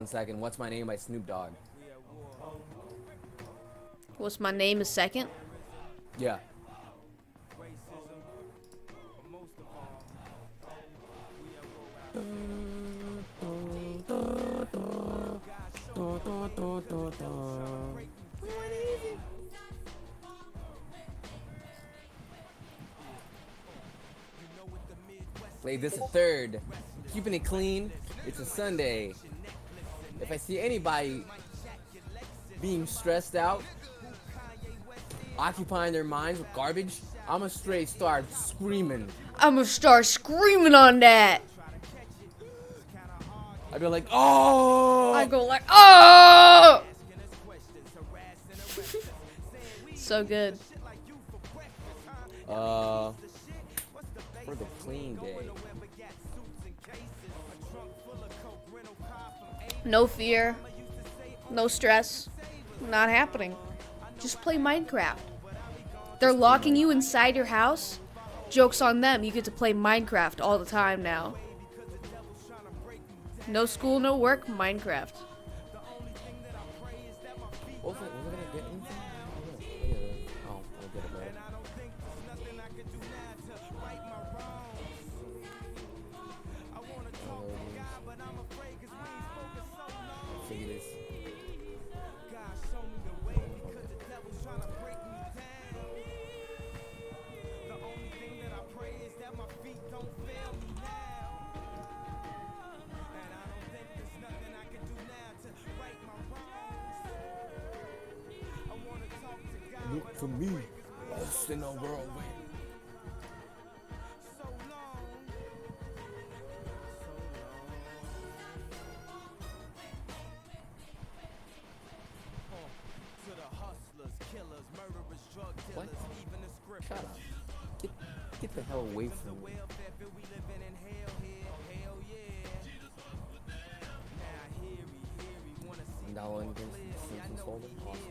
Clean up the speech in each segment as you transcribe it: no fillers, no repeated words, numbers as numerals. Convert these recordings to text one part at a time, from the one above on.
Second, What's My Name by Snoop Dogg. What's my name is second? Yeah. Played this a third. Keeping it clean. It's a Sunday. If I see anybody being stressed out, occupying their minds with garbage, I'ma straight start screaming. I'm gonna start screaming on that. I'd be like, oh! I go like, oh! So good. For the clean day. No fear. No stress. Not happening. Just play Minecraft. They're locking you inside your house. Joke's on them. You get to play Minecraft all the time now. No school, no work, Minecraft. Was it gonna get anything? Oh, I'll get it later. Figure this. Look for me, lost in a whirlwind. What? Shut up. Get the hell away from me. Downloading against the Simpsons folder? Awesome.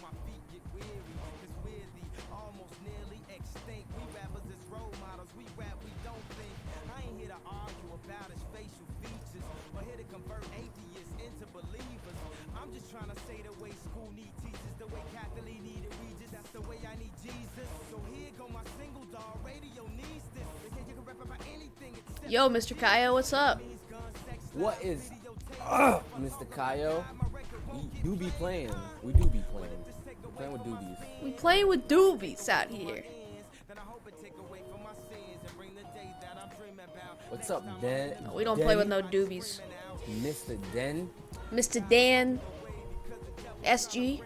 Yo, Mr. Kaya, what's up? What is up, Mr. Kaio? We do be playing. We do be playing. We're playing with doobies. We playing with doobies out here. What's up, Den? No, we don't play with no doobies. Mr. Den. Mr. Dan. SG.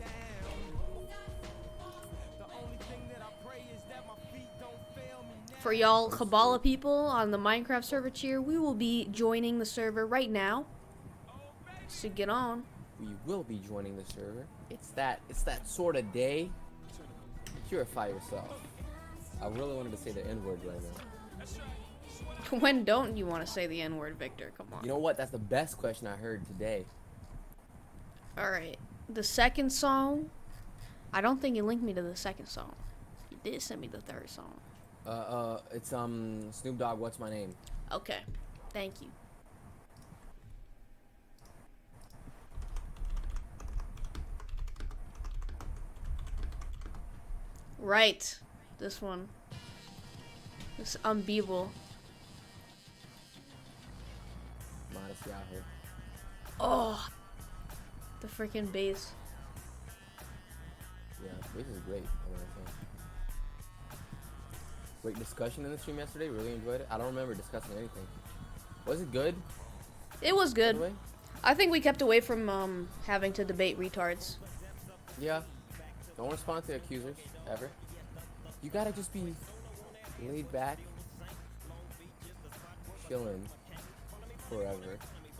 For y'all Kabbalah people on the Minecraft server cheer, we will be joining the server right now. So get on. We will be joining the server. It's that sort of day. Purify yourself. I really wanted to say the N-word right now. When don't you want to say the N-word, Victor? Come on. You know what? That's the best question I heard today. Alright. The second song, I don't think you linked me to the second song. You did send me the third song. It's Snoop Dogg, What's My Name? Okay. Thank you. Right. This one. This unbeatable. Modesty out here. Oh. The freaking bass. Yeah, this is great. Great discussion in the stream yesterday. Really enjoyed it. I don't remember discussing anything. Was it good? It was good. Anyway? I think we kept away from having to debate retards. Yeah. Don't respond to accusers ever. You gotta just be laid back, chilling forever.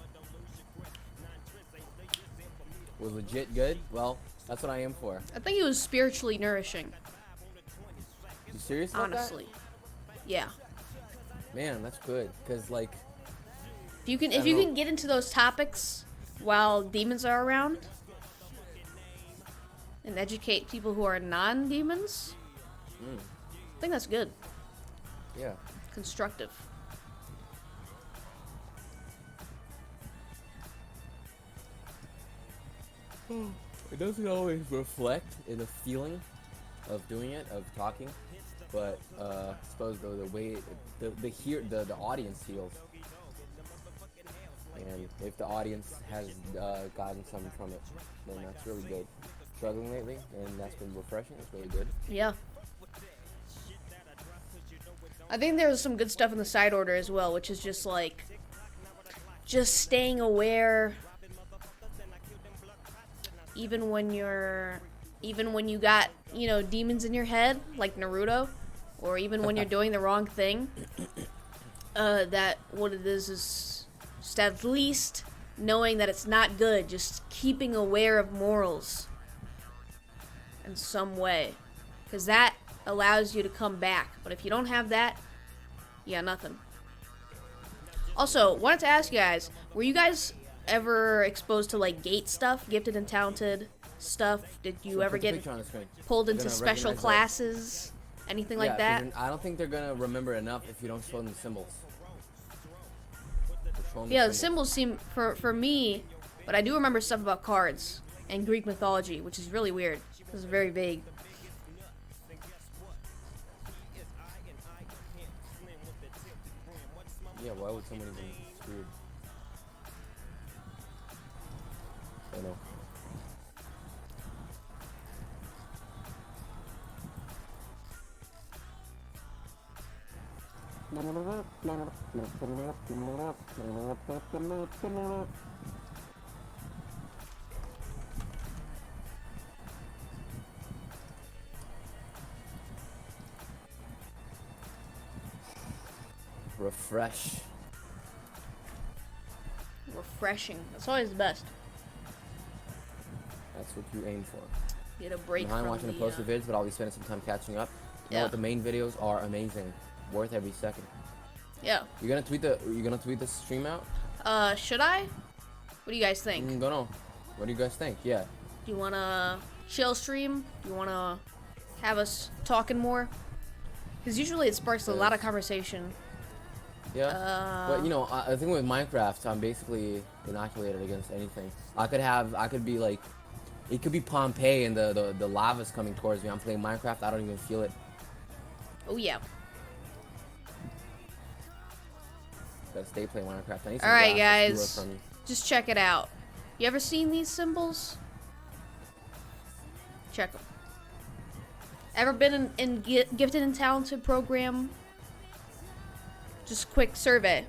Was legit good? Well, that's what I am for. I think it was spiritually nourishing. You serious about Honestly. Yeah. that? Man, that's good. Cause like, If you can I don't know. get into those topics while demons are around and educate people who are non-demons, I think that's good. yeah. Constructive. It doesn't always reflect in the feeling of doing it, of talking, but I suppose the way the audience feels, and if the audience has gotten something from it, then that's really good. Struggling lately, and that's been refreshing. It's really good. Yeah. I think there's some good stuff in the side order as well, which is just like, just staying aware, even when you got, you know, demons in your head, like Naruto, or even when you're doing the wrong thing, that what it is just at least knowing that it's not good, just keeping aware of morals in some way, because that allows you to come back. But if you don't have that, yeah, nothing. Also, wanted to ask you guys, were you guys ever exposed to like gate stuff, gifted and talented stuff? Did you ever get pulled into special classes, anything like that? I don't think they're gonna remember enough if you don't show them the symbols. Yeah, the symbols seem for me, but I do remember stuff about cards and Greek mythology, which is really weird. It's very vague. Yeah, why would someone even screw? I know. Refresh. Refreshing. That's always the best. That's what you aim for. Get a break I'm from watching the posted vids, but I'll be spending some time catching up. You know what? The main videos are amazing, worth every second. Yeah. You're gonna tweet the stream out? Should I? What do you guys think? Don't know. What do you guys think? Yeah. Do you wanna chill stream? Do you wanna have us talking more? Because usually it sparks a lot of conversation. Yeah. But you know, I think with Minecraft, I'm basically inoculated against anything. I could be like, it could be Pompeii and the lava's coming towards me. I'm playing Minecraft. I don't even feel it. Oh yeah. Gotta stay playing Minecraft. I need some Alright glass. guys, just check it out. You ever seen these symbols? Check them. Ever been in gifted and talented program? Just quick survey.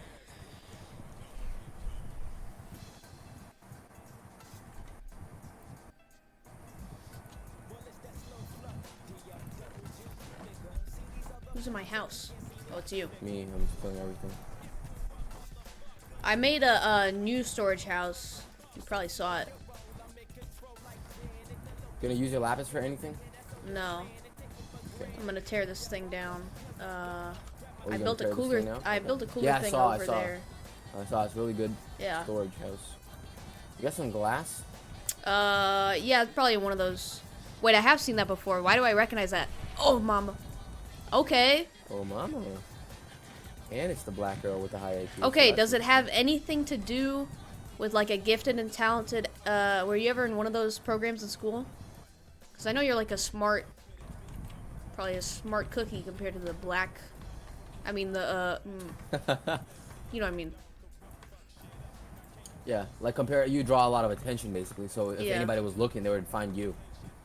Who's in my house? Oh, it's you. Me, I'm just playing everything. I made a new storage house. You probably saw it. Gonna use your lapis for anything? No. Okay. I'm gonna tear this thing down. Oh, I built a cooler. I built a cooler thing over there. I saw. It's really good. Yeah. Storage house. You got some glass? Yeah, it's probably one of those. Wait, I have seen that before. Why do I recognize that? Oh, mama. Okay. Oh, mama. And it's the black girl with the high IQ. Okay, does it have anything to do with like a gifted and talented? Were you ever in one of those programs in school? Because I know you're like a smart, probably a smart cookie compared to the black. I mean the you know what I mean. Yeah, like you draw a lot of attention basically. So if anybody was looking, they would find you.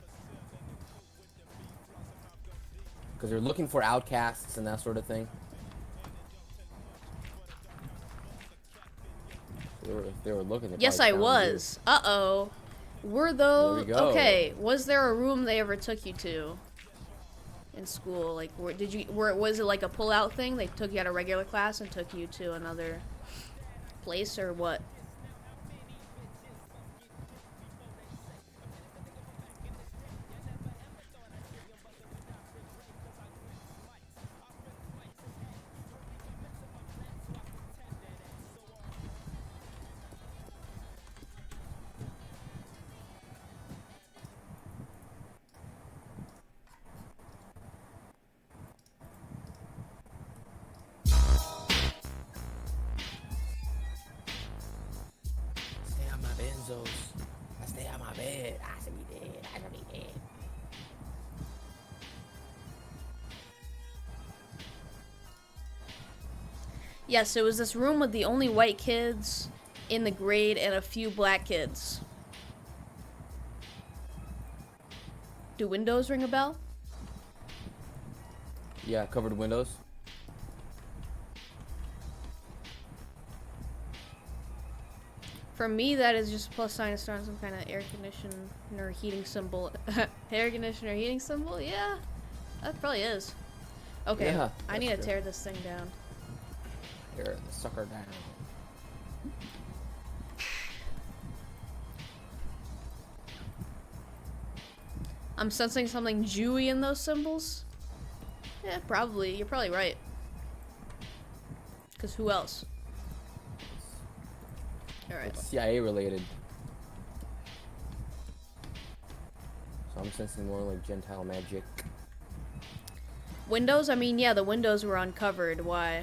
Because they're looking for outcasts and that sort of thing. If they were looking. Yes, I was. Uh-oh. Were those... There we go. Okay, was there a room they ever took you to in school? Like, was it like a pull-out thing? They took you out of regular class and took you to another place, or what? Benzos. I stay stay on my bed. I should be dead. I should be dead. Yes, it was this room with the only white kids in the grade and a few black kids. Do windows ring a bell? Yeah, covered windows. For me, that is just a plus sign to start some kind of air conditioner heating symbol. Air conditioner heating symbol? Yeah, that probably is. Okay, Yeah, I need to true. tear this thing down. Tear the sucker down. I'm sensing something Jewy in those symbols. Yeah, probably. You're probably right. Because who else? Alright. It's CIA related. So I'm sensing more like Gentile magic. Windows? I mean, yeah, the windows were uncovered. Why?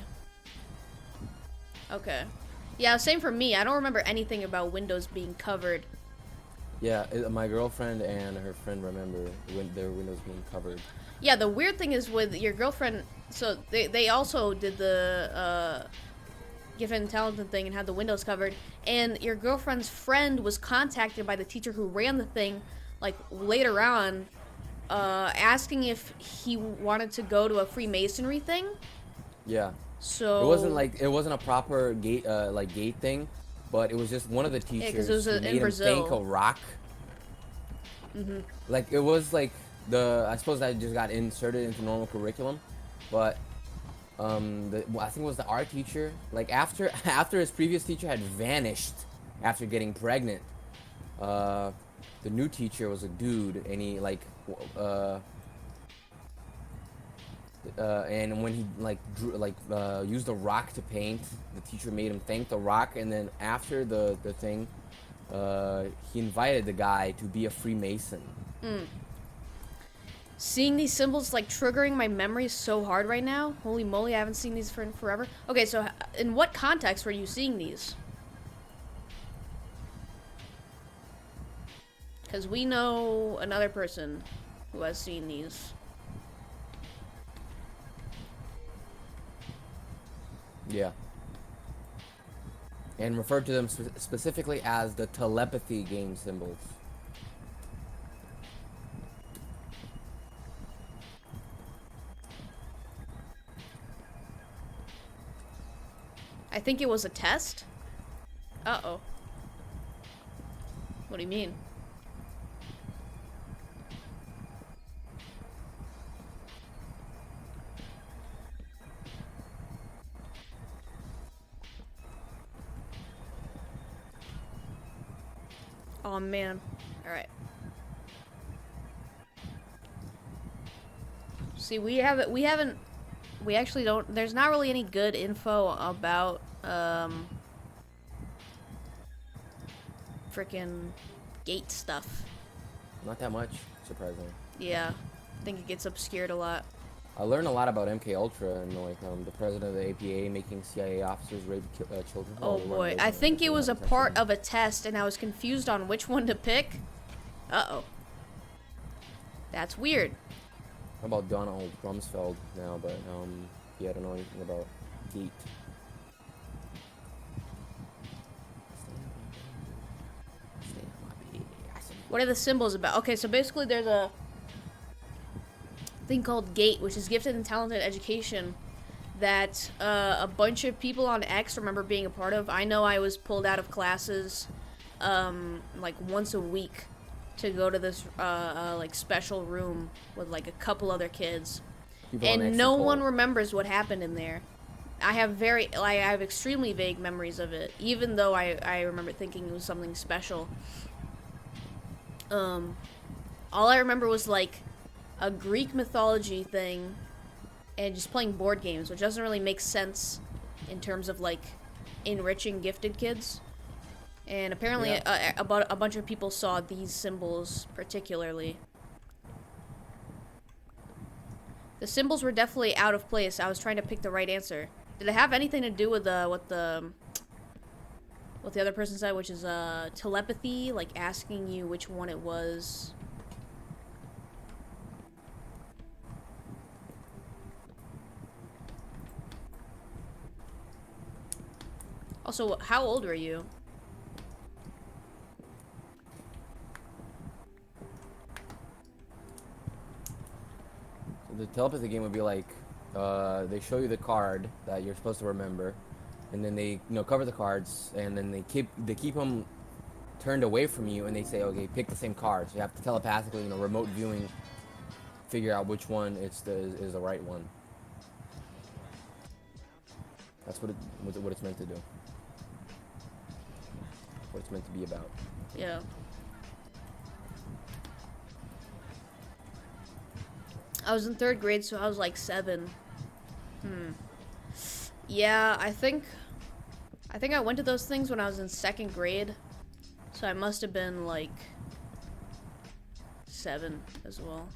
Okay. Yeah, same for me. I don't remember anything about windows being covered. Yeah, my girlfriend and her friend remember when their windows being covered. Yeah, the weird thing is with your girlfriend, so they also did the gifted and talented thing and had the windows covered, and your girlfriend's friend was contacted by the teacher who ran the thing, like, later on, asking if he wanted to go to a Freemasonry thing. Yeah. So It wasn't a proper gate gate thing, but it was just one of the 'cause teachers it was who in made him Brazil. thank a rock. Mhm. Like it was like I suppose that just got inserted into normal curriculum, but I think it was the art teacher. Like after his previous teacher had vanished after getting pregnant, the new teacher was a dude, and he and when he used a rock to paint, the teacher made him thank the rock, and then after the thing, he invited the guy to be a Freemason. Seeing these symbols like triggering my memories so hard right now. Holy moly, I haven't seen these for forever. Okay, so in what context were you seeing these? Because we know another person who has seen these. Yeah. And referred to them specifically as the telepathy game symbols. I think it was a test. Uh-oh. What do you mean? Oh man. Alright. See, we actually don't, there's not really any good info about, frickin' gate stuff. Not that much, surprisingly. Yeah. I think it gets obscured a lot. I learned a lot about MK Ultra and the president of the APA making CIA officers rape children. Oh boy. I think it was a part of a test and I was confused on which one to pick. Uh-oh. That's weird. How about Donald Rumsfeld now, but yeah, I don't know anything about Gate. What are the symbols about? Okay, so basically there's a thing called GATE, which is Gifted and Talented Education, that a bunch of people on X remember being a part of. I know I was pulled out of classes like once a week to go to this like special room with like a couple other kids. People on And X no are one cool. remembers what happened in there. I have extremely vague memories of it, even though I remember thinking it was something special. All I remember was like a Greek mythology thing and just playing board games, which doesn't really make sense in terms of like enriching gifted kids. And apparently Yeah. a bunch of people saw these symbols particularly. The symbols were definitely out of place. I was trying to pick the right answer. Did it have anything to do with what the what the other person said, which is telepathy, like asking you which one it was. Also, how old were you? The telepathy game would be like, they show you the card that you're supposed to remember, and then they cover the cards, and then they keep them turned away from you, and they say, okay, pick the same card. So you have to telepathically, remote viewing, figure out which one is the right one. That's what it's meant to do. What it's meant to be about. Yeah. I was in 3rd grade, so I was like 7. Yeah, I think I went to those things when I was in 2nd grade. So I must have been like 7 as well.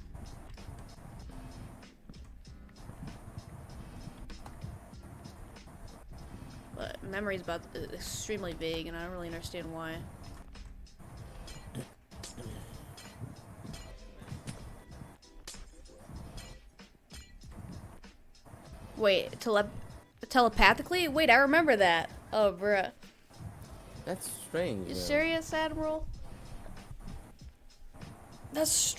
But memory's about extremely vague, and I don't really understand why. Wait, telepathically? Wait, I remember that. Oh, bruh. That's strange. You serious, Admiral? That's...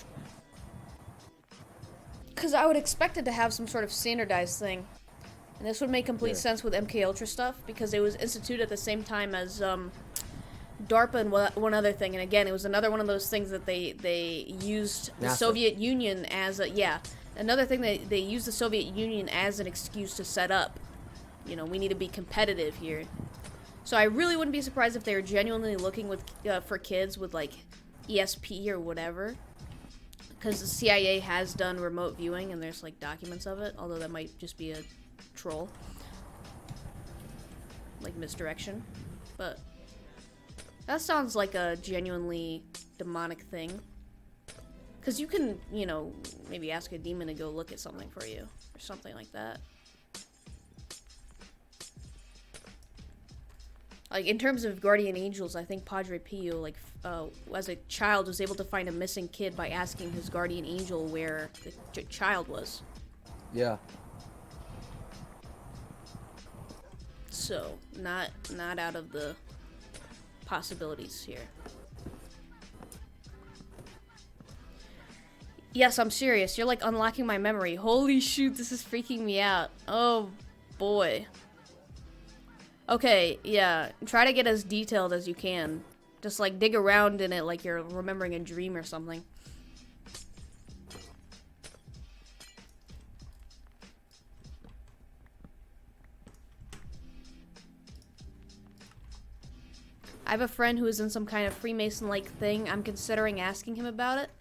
Because I would expect it to have some sort of standardized thing. And this would make complete sense with MK Ultra stuff, because it was instituted at the same time as DARPA and one other thing. And again, it was another one of those things that they used the NASA. Soviet Union as a... Yeah. Another thing, they used the Soviet Union as an excuse to set up. We need to be competitive here. So I really wouldn't be surprised if they were genuinely looking for kids with, like, ESP or whatever. Because the CIA has done remote viewing, and there's, like, documents of it. Although that might just be a troll. Like, misdirection. But that sounds like a genuinely demonic thing. Because you can, maybe ask a demon to go look at something for you. Or something like that. Like, in terms of guardian angels, I think Padre Pio, like, as a child, was able to find a missing kid by asking his guardian angel where the child was. Yeah. So, not out of the possibilities here. Yes, I'm serious. You're, like, unlocking my memory. Holy shoot, this is freaking me out. Oh, boy. Okay, yeah. Try to get as detailed as you can. Just, like, dig around in it like you're remembering a dream or something. I have a friend who is in some kind of Freemason-like thing. I'm considering asking him about it.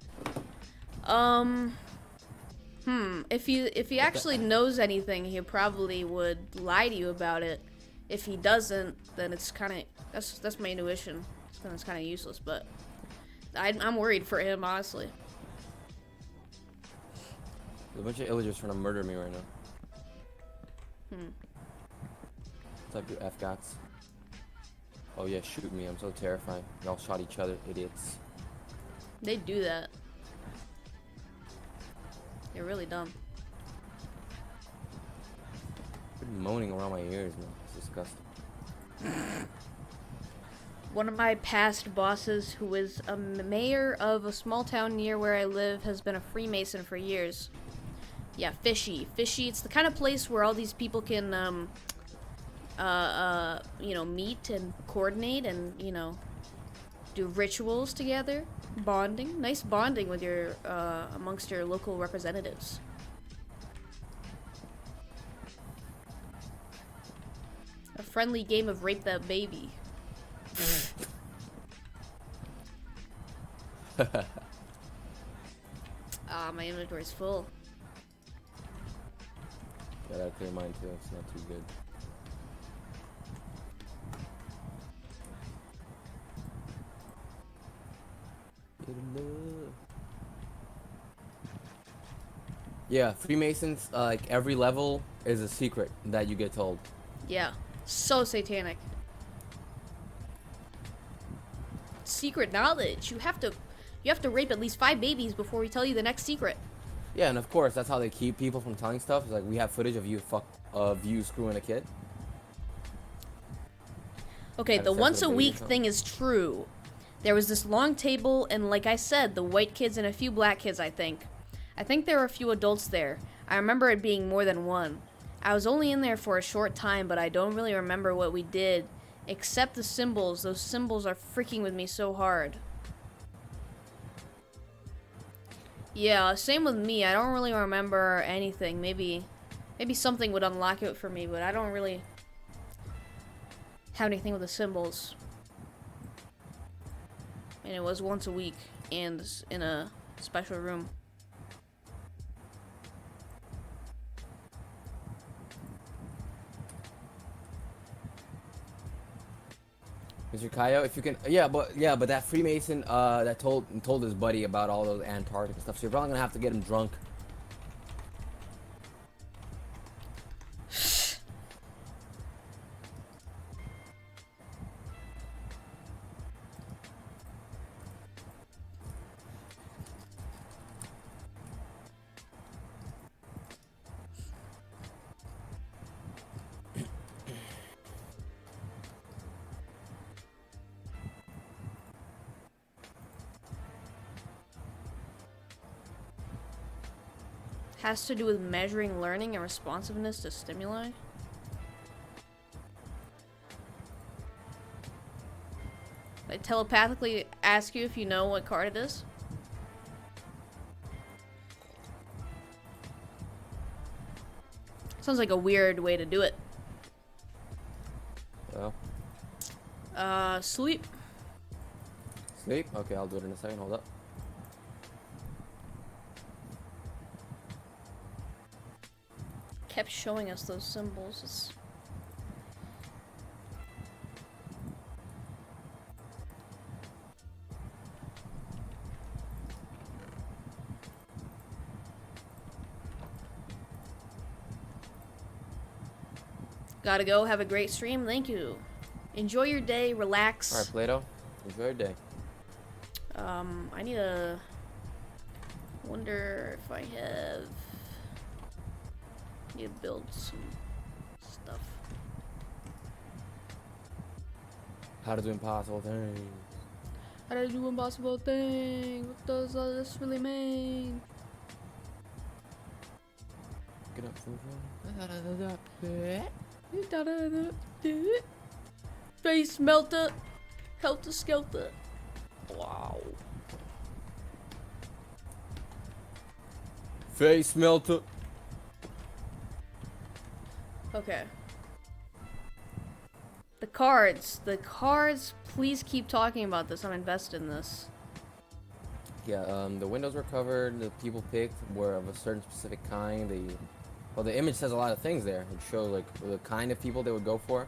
If he actually knows anything, he probably would lie to you about it. If he doesn't, then it's kind of that's my intuition. It's kind of useless, but I'm worried for him, honestly. There's a bunch of illagers trying to murder me right now. What's up, you F-gots? Oh yeah, shoot me. I'm so terrified. Y'all shot each other, idiots. They do that. They're really dumb. Quit moaning around my ears, man. It's disgusting. One of my past bosses, who is a mayor of a small town near where I live, has been a Freemason for years. Yeah, Fishy. Fishy, it's the kind of place where all these people can, meet and coordinate and, do rituals together. Bonding. Nice bonding with your, amongst your local representatives. A friendly game of Rape That Baby. My inventory's full. Yeah, I gotta clear mine too. It's not too good. Yeah, Freemasons, like every level is a secret that you get told. Yeah, so satanic. secret knowledge. You have to rape at least 5 babies before we tell you the next secret. Yeah, and of course that's how they keep people from telling stuff. It's like we have footage of you screwing a kid. Okay, Had the sex once with a a baby or week something? thing is true. There was this long table, and like I said, the white kids and a few black kids, I think. I think there were a few adults there. I remember it being more than one. I was only in there for a short time, but I don't really remember what we did, except the symbols. Those symbols are freaking with me so hard. Yeah, same with me. I don't really remember anything. Maybe something would unlock it for me, but I don't really have anything with the symbols. And it was once a week and in a special room. Mr. Kaio, if you can, but that Freemason that told his buddy about all those Antarctic stuff. So you're probably gonna have to get him drunk. Has to do with measuring learning and responsiveness to stimuli. I telepathically ask you if you know what card it is. Sounds like a weird way to do it. Well, Sleep. sleep. Okay, I'll do it in a second. Hold up. Kept showing us those symbols. It's... Gotta go. Have a great stream. Thank you. Enjoy your day. Relax. All right, Plato. Enjoy your day. I need to wonder if I have... Need to build some stuff. How to do impossible things. How to do impossible things? What does all this really mean? Get up from Face melter. Helter skelter. Wow. Face melter. Okay. The cards. The cards. Please keep talking about this. I'm invested in this. Yeah, the windows were covered. The people picked were of a certain specific kind. Well, the image says a lot of things there. It shows like the kind of people they would go for.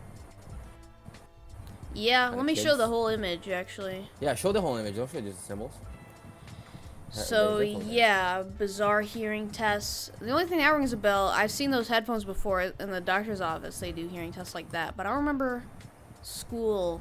Yeah, Kinda let me show kids. the whole image, actually. Yeah, show the whole image. Don't show just the symbols. So, There's definitely- yeah, bizarre hearing tests. The only thing that rings a bell, I've seen those headphones before in the doctor's office. They do hearing tests like that, but I don't remember school.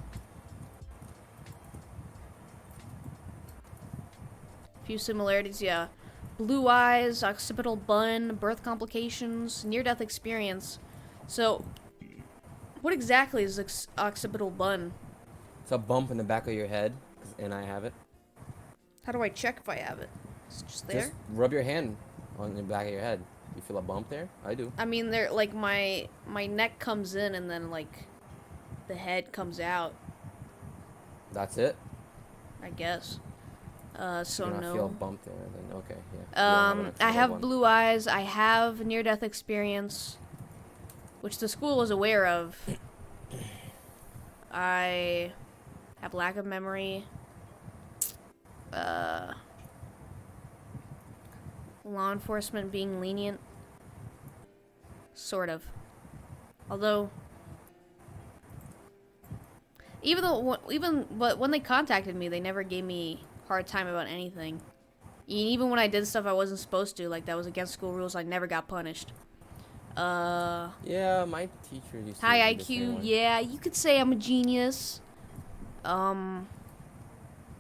Few similarities, yeah. Blue eyes, occipital bun, birth complications, near-death experience. So, what exactly is occipital bun? It's a bump in the back of your head, and I have it. How do I check if I have it? It's just there? Just rub your hand on the back of your head. You feel a bump there? I do. I mean, there, like, my neck comes in and then, like, the head comes out, That's it. I guess. So you no. feel a bump there, then okay, yeah. You don't I have one. blue eyes. I have near-death experience, which the school was aware of. I have lack of memory. Law enforcement being lenient. Sort of. Although, but when they contacted me, they never gave me a hard time about anything. Even when I did stuff I wasn't supposed to, like that was against school rules, I never got punished. Yeah, my teacher used to. High do the same IQ, way. yeah, you could say I'm a genius.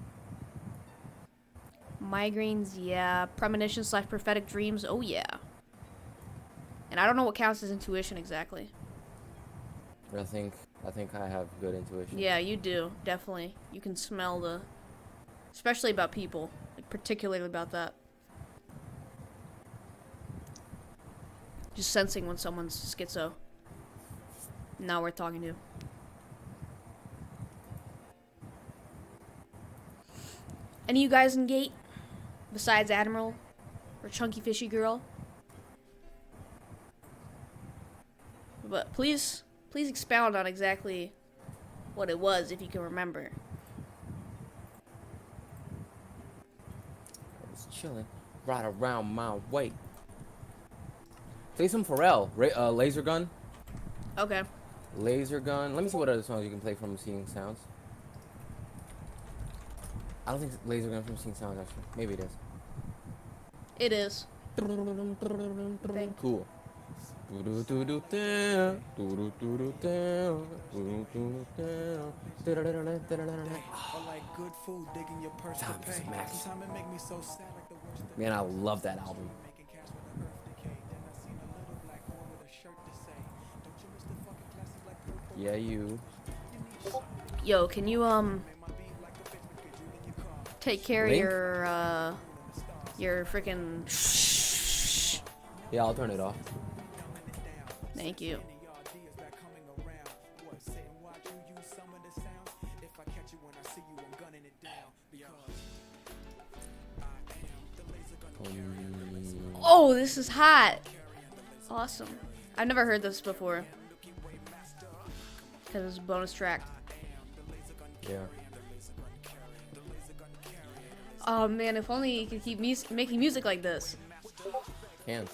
Migraines, yeah. Premonition / prophetic dreams, oh yeah. And I don't know what counts as intuition exactly. I think I have good intuition. Yeah, you do, definitely. You can smell the, especially about people, like particularly about that. Just sensing when someone's schizo. Not worth talking to. Any of you guys in Gate? Besides Admiral? Or Chunky Fishy Girl? But please expound on exactly what it was, if you can remember. I was chilling right around my way. Play some Pharrell. Laser Gun. Okay. Laser Gun. Let me see what other songs you can play from Seeing Sounds. I don't think Laser Gun from Seeing Sounds, actually. Maybe it is. It is. Cool. Man, I love that album. Yeah, you. Yo, can you take care Link? of your freaking Yeah, I'll turn it off. Thank you. Oh, this is hot. Awesome. I've never heard this before. Because it's a bonus track. Yeah. Oh man, if only you could keep making music like this. Can't.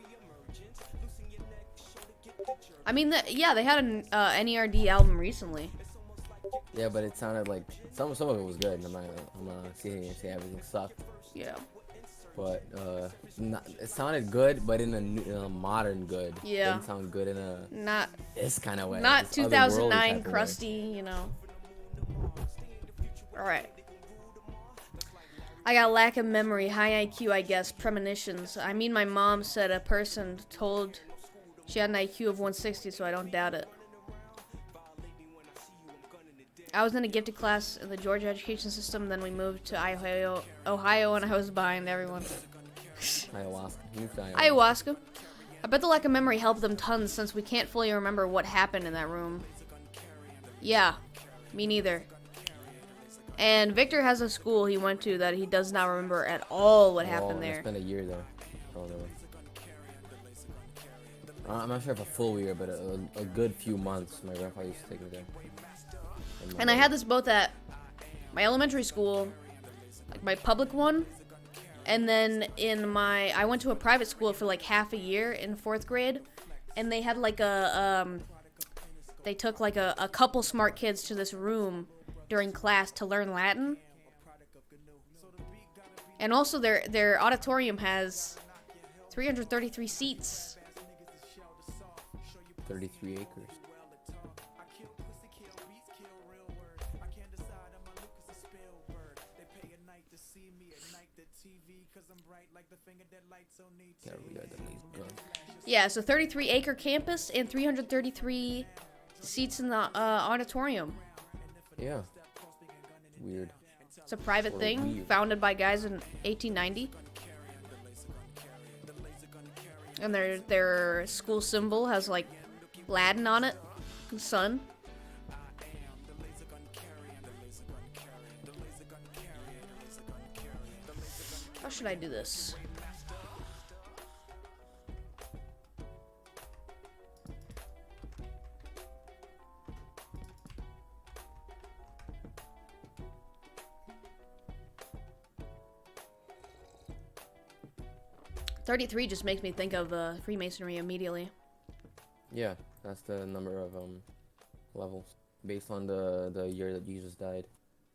I mean, yeah, they had an NERD album recently. Yeah, but it sounded like some of it was good. I'm not saying everything sucked. Yeah. But it sounded good, but in a modern good. Yeah. It didn't sound good in a Not this kind of way. Not this 2009 otherworldly type of crusty, you know. Alright. I got lack of memory, high IQ, I guess, premonitions. I mean, my mom said a person told she had an IQ of 160, so I don't doubt it. I was in a gifted class in the Georgia education system, then we moved to Ohio, and I was behind everyone. Ayahuasca. Moved to Ayahuasca. I bet the lack of memory helped them tons since we can't fully remember what happened in that room. Yeah, me neither. And Victor has a school he went to that he does not remember at all what happened there. I spent a year there. Oh, no. I'm not sure if a full year, but a good few months. My grandpa used to take me there. And I had this both at my elementary school, like my public one, and then I went to a private school for like half a year in 4th grade, and they had like they took like a couple smart kids to this room during class to learn Latin. And also their auditorium has 333 seats. 33 acres. Yeah, so 33-acre campus and 333 seats in the auditorium. Yeah. Weird. It's a private thing founded by guys in 1890. And their school symbol has like Latin on it, the sun. How should I do this? $33 just makes me think of Freemasonry immediately. Yeah, that's the number of levels based on the year that Jesus died.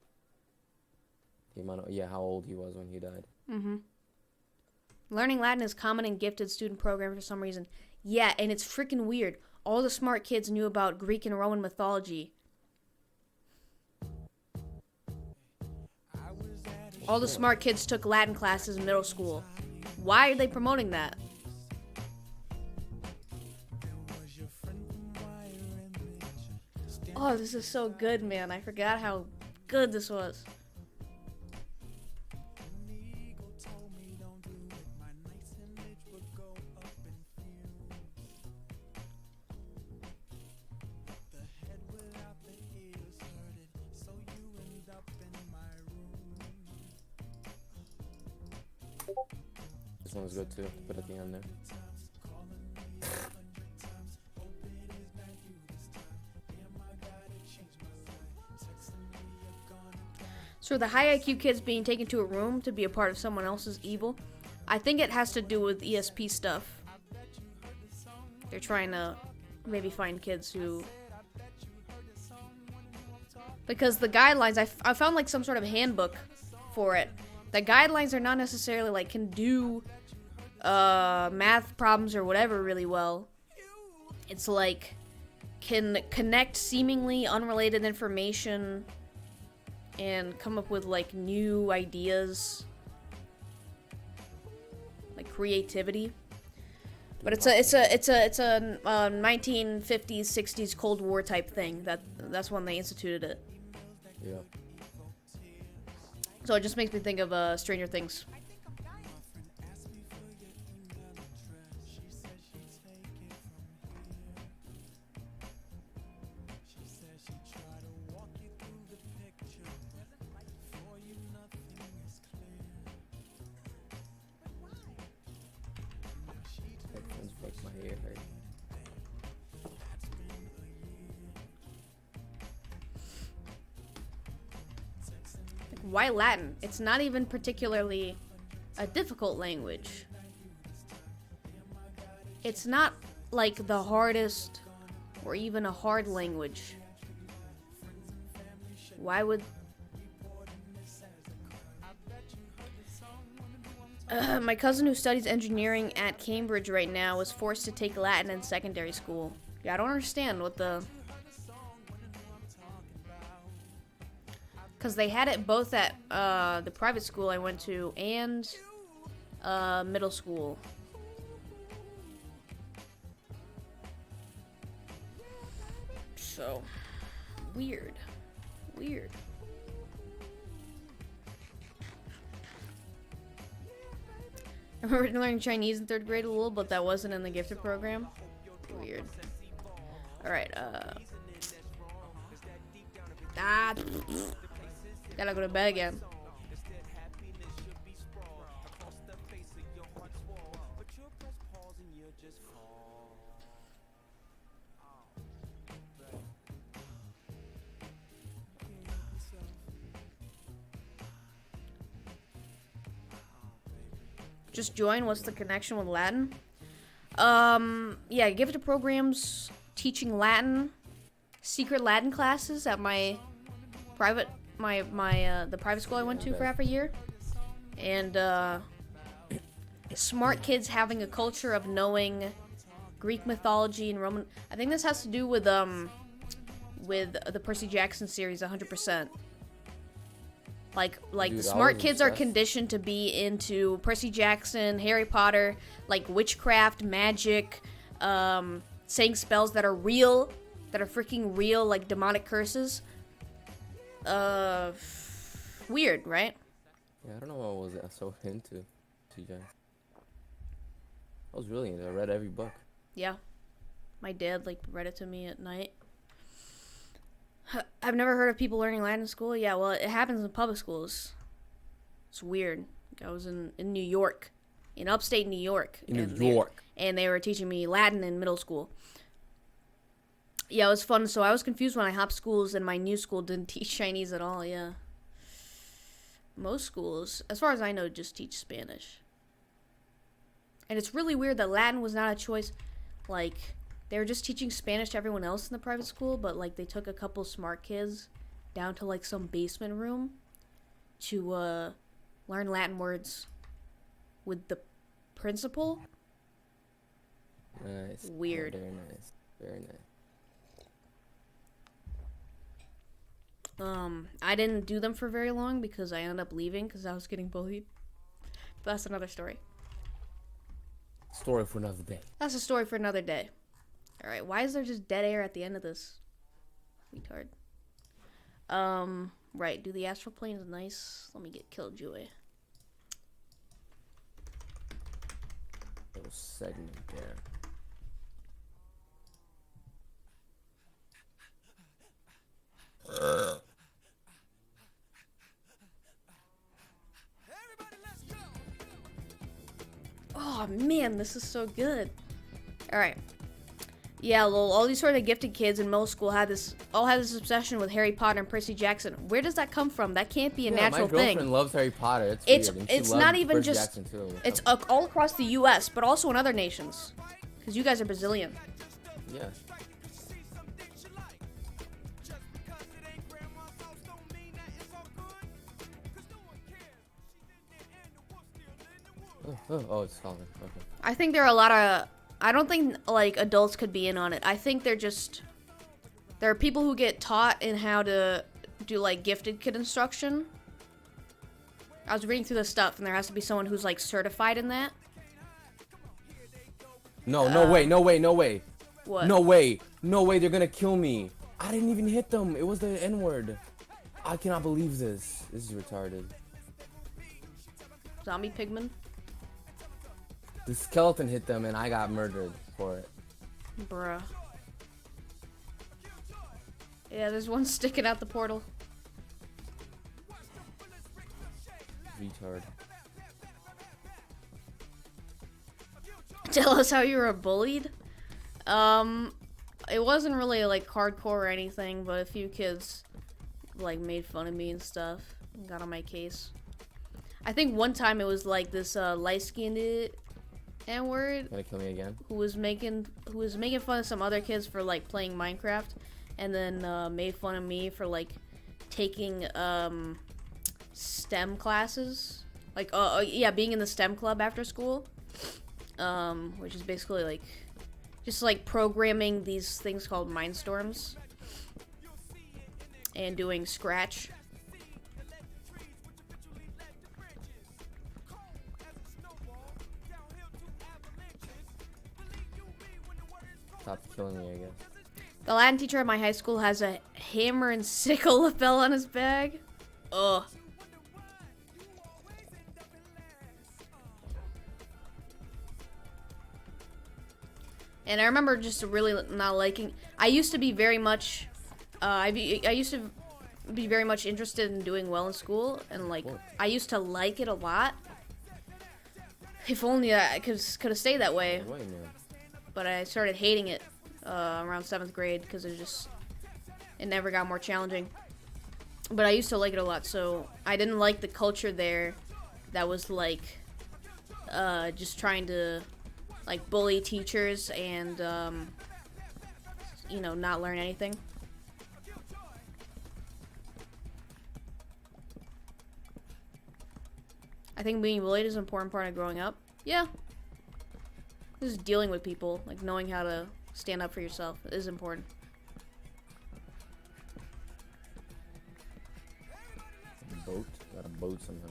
The amount of, how old he was when he died. Mm-hmm. Learning Latin is common in gifted student programs for some reason. Yeah, and it's freaking weird. All the smart kids knew about Greek and Roman mythology. All the smart kids took Latin classes in middle school. Why are they promoting that? Oh, this is so good, man. I forgot how good this was. This one was good too. Put at the end there. So the high IQ kids being taken to a room to be a part of someone else's evil, I think it has to do with ESP stuff. They're trying to maybe find kids who... Because the guidelines, I found like some sort of handbook for it. The guidelines are not necessarily like can do math problems or whatever really well. It's like can connect seemingly unrelated information and come up with like new ideas, like creativity. But it's a 1950s 60s Cold War type thing. That's when they instituted it. Yeah. So it just makes me think of Stranger Things. Headphones make my ear hurt. Why Latin? It's not even particularly a difficult language. It's not like the hardest or even a hard language. Why would... my cousin who studies engineering at Cambridge right now was forced to take Latin in secondary school. Yeah, I don't understand what the... Because they had it both at the private school I went to and middle school. So, weird. Weird. I remember learning Chinese in 3rd grade a little, but that wasn't in the gifted program. Weird. Alright, gotta go to bed again. Just join. What's the connection with Latin? Yeah, gifted programs teaching Latin, secret Latin classes at my private the private school I went to for half a year, and smart kids having a culture of knowing Greek mythology and Roman. I think this has to do with the Percy Jackson series 100%. Like Dude, the smart kids are obsessed. conditioned to be into Percy Jackson, Harry Potter, like witchcraft, magic, saying spells that are real, that are freaking real, like demonic curses. Weird, right? Yeah, I don't know what was I so into, TJ. I was really into it. I read every book. Yeah. My dad, like, read it to me at night. I've never heard of people learning Latin in school. Yeah, well, it happens in public schools. It's weird. I was in New York, in upstate New York. And they were teaching me Latin in middle school. Yeah, it was fun. So I was confused when I hopped schools, and my new school didn't teach Chinese at all, yeah. Most schools, as far as I know, just teach Spanish. And it's really weird that Latin was not a choice. Like, they were just teaching Spanish to everyone else in the private school, but, like, they took a couple smart kids down to, like, some basement room to, learn Latin words with the principal. Nice. Weird. Very nice. Very nice. I didn't do them for very long because I ended up leaving because I was getting bullied. But that's another story. Story for another day. That's a story for another day. All right, why is there just dead air at the end of this? Retard. Right, do the astral plane is nice. Let me get Killjoy. Little segment there. Oh man, this is so good. All right. Yeah, lol, all these sort of gifted kids in middle school had this obsession with Harry Potter and Percy Jackson. Where does that come from? That can't be a natural my girlfriend thing. loves Harry Potter. It's weird. And she it's loved not even Percy just Jackson too. it's all across the U.S., but also in other nations, because you guys are Brazilian. Yeah. Oh, it's Calvin. Okay. I think there are a lot of. I don't think like adults could be in on it. I think there are people who get taught in how to do like gifted kid instruction. I was reading through the stuff, and there has to be someone who's like certified in that. No way. What? No way. They're gonna kill me. I didn't even hit them. It was the N-word. I cannot believe this. This is retarded. Zombie pigman. The skeleton hit them, and I got murdered for it. Bruh. Yeah, there's one sticking out the portal. Retard. Tell us how you were bullied. It wasn't really like hardcore or anything, but a few kids like made fun of me and stuff. Got on my case. I think one time it was like this light-skinned N-word Gonna kill me again? who was making fun of some other kids for like playing Minecraft, and then made fun of me for like taking STEM classes, like being in the STEM club after school, which is basically like just like programming these things called Mindstorms and doing Scratch. Stop killing me, I guess. The Latin teacher at my high school has a hammer and sickle lapel on his bag. Ugh. And I remember just really not liking. I used to be very much. I used to be very much interested in doing well in school, and like I used to like it a lot. If only I could have stayed that way. Wait a minute. But I started hating it around 7th grade because it never got more challenging. But I used to like it a lot, so I didn't like the culture there that was like just trying to like bully teachers and not learn anything. I think being bullied is an important part of growing up. Yeah. Just dealing with people, like knowing how to stand up for yourself is important. Boat? Got a boat somehow.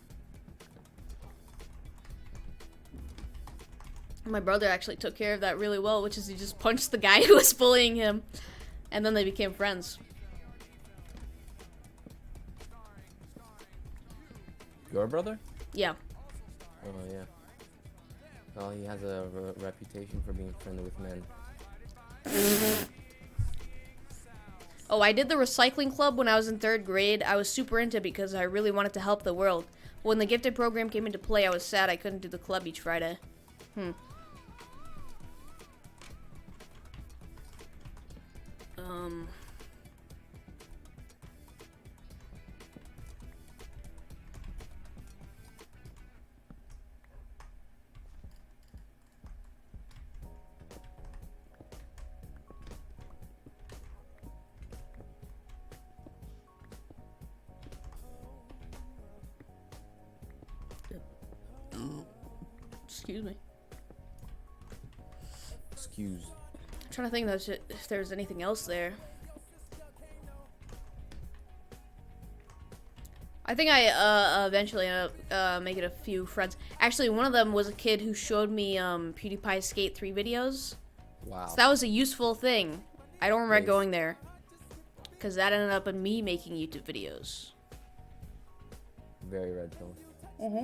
My brother actually took care of that really well, which is he just punched the guy who was bullying him, and then they became friends. Your brother? Yeah. Oh, yeah. Well, he has a reputation for being friendly with men. Oh, I did the recycling club when I was in 3rd grade. I was super into it because I really wanted to help the world. When the gifted program came into play, I was sad I couldn't do the club each Friday. Excuse me. Excuse. I'm trying to think if there's anything else there. I think I eventually ended up making a few friends. Actually, one of them was a kid who showed me PewDiePie Skate 3 videos. Wow. So that was a useful thing. I don't regret Nice. going there. Because that ended up in me making YouTube videos. Very red pill. Mm-hmm.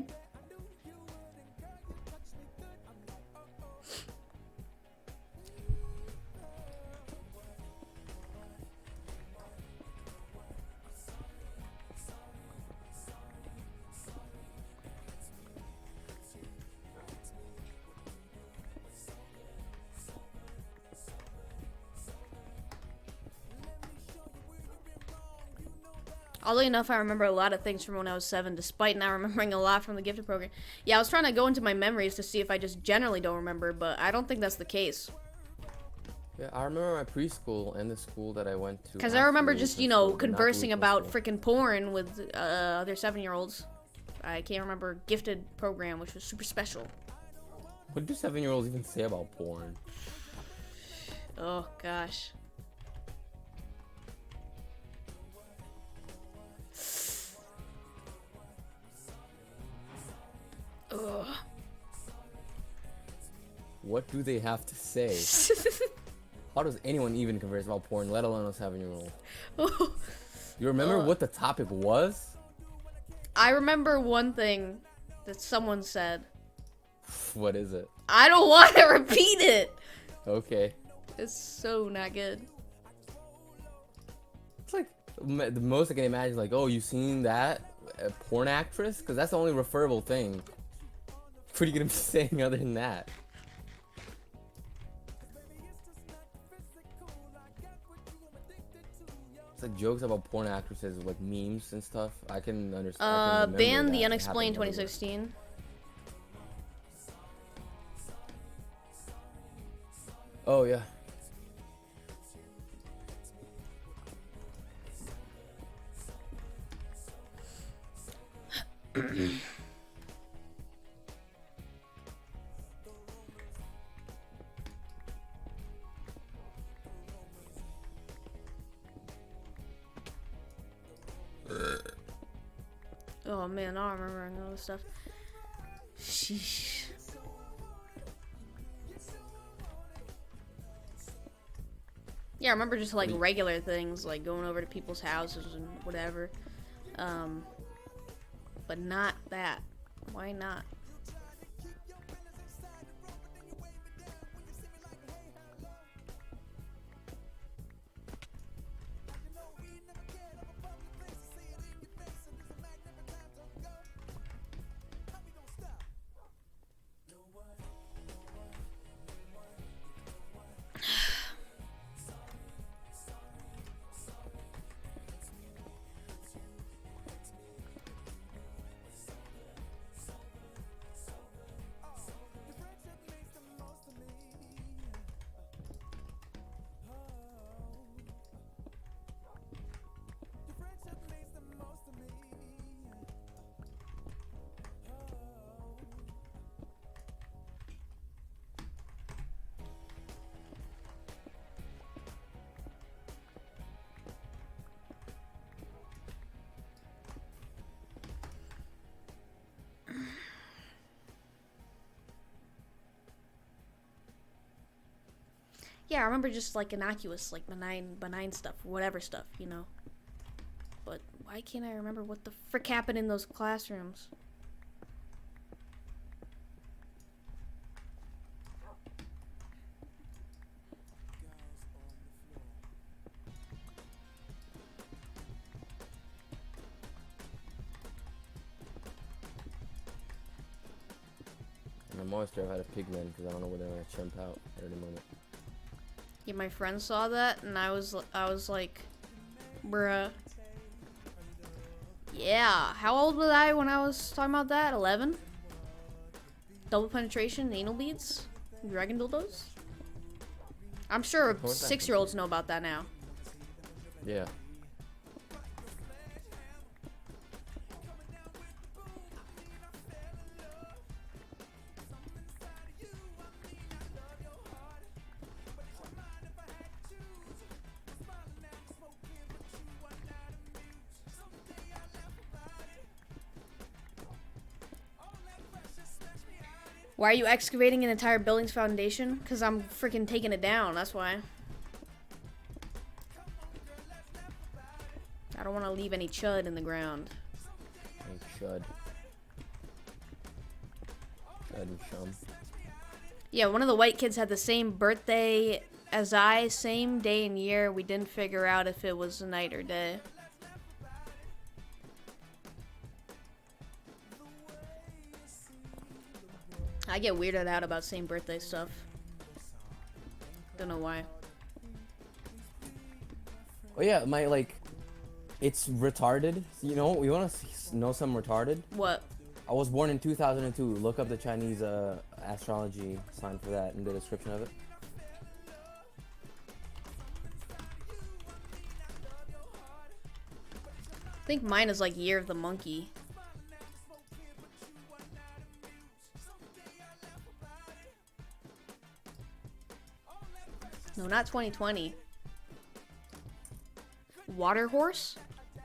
Oddly enough, I remember a lot of things from when I was 7, despite not remembering a lot from the gifted program. Yeah, I was trying to go into my memories to see if I just generally don't remember, but I don't think that's the case. Yeah, I remember my preschool and the school that I went to. Because I remember after just, Lutheran you know, school, but not conversing Lutheran about school. freaking porn with other 7-year-olds. I can't remember gifted program, which was super special. What do 7-year-olds even say about porn? Oh, gosh. Ugh. What do they have to say? How does anyone even converse about porn, let alone a 7-year-old? You remember what the topic was? I remember one thing that someone said. What is it? I don't want to repeat it. Okay. It's so not good. It's like the most I can imagine is like, oh, you seen that? A porn actress? Because that's the only referable thing. What are you going to be saying other than that? It's like jokes about porn actresses, like memes and stuff. I can understand. Ban the Unexplained 2016. Oh yeah. Oh man, now I'm remembering all this stuff. Sheesh. Yeah, I remember just like regular things, like going over to people's houses and whatever. But not that. Why not? Yeah, I remember just like innocuous, like benign stuff, whatever stuff, you know. But why can't I remember what the frick happened in those classrooms? And I'm always scared I had a pigman because I don't know where they're gonna chimp out at any moment. Yeah, my friend saw that, and I was like, bruh. Yeah, how old was I when I was talking about that? 11? Double penetration, anal beads, dragon dildos. I'm sure 6-year-olds know about that now. Yeah. Why are you excavating an entire building's foundation? Because I'm freaking taking it down, that's why. I don't want to leave any chud in the ground. Hey, chud. Chud and chum. Yeah, one of the white kids had the same birthday as I, same day and year. We didn't figure out if it was night or day. I get weirded out about same birthday stuff. Don't know why. Oh yeah, it's retarded. You know, we want to know something retarded? What? I was born in 2002. Look up the Chinese astrology sign for that in the description of it. I think mine is like Year of the Monkey. No, not 2020. Water horse?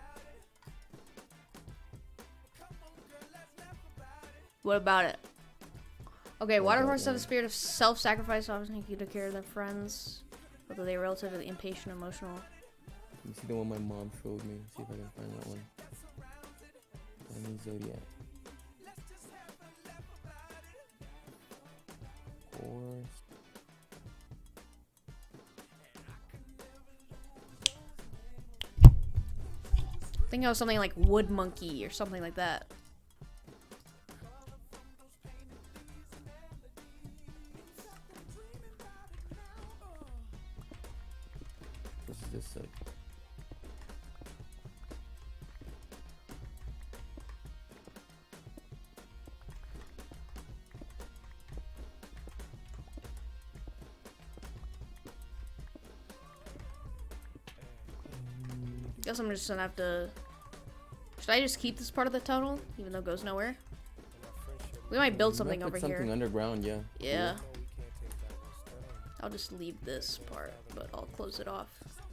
What about it? Okay, water horses have a spirit of self-sacrifice, often take you to care of their friends, whether they are relatively impatient, emotional. Let me see the one my mom showed me. See if I can find that one. Chinese zodiac. Horse. I think it was something like wood monkey or something like that. This is just sick. Guess I'm just gonna have to... Should I just keep this part of the tunnel, even though it goes nowhere? We might build something over something here. Underground, yeah. Yeah. I'll just leave this part, but I'll close it off.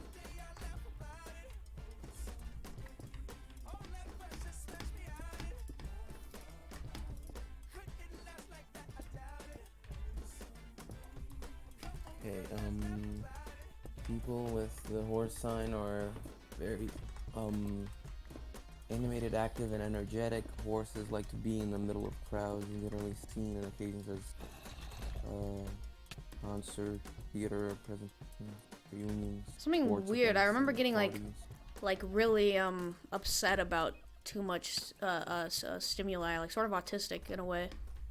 Okay, people with the horse sign are very, animated, active, and energetic. Horses like to be in the middle of crowds and generally seen on occasions as, concert, theater, presentations, reunions. Something sports weird. I events, remember and getting parties. like really upset about too much stimuli, like sort of autistic in a way.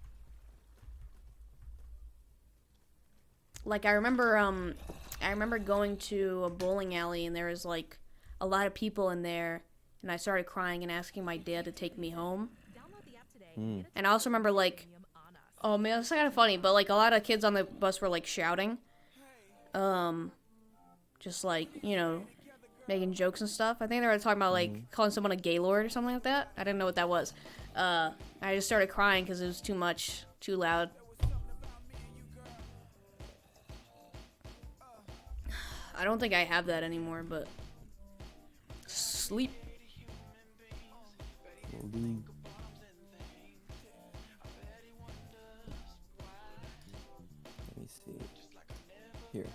Like I remember going to a bowling alley and there was like a lot of people in there, and I started crying and asking my dad to take me home. And I also remember like, oh man, it's kind of funny, but like a lot of kids on the bus were like shouting, just like, you know, making jokes and stuff. I think they were talking about like calling someone a gaylord or something like that. I didn't know what that was. I just started crying because it was too much, too loud. I don't think I have that anymore, but sleep. Let me see. Here.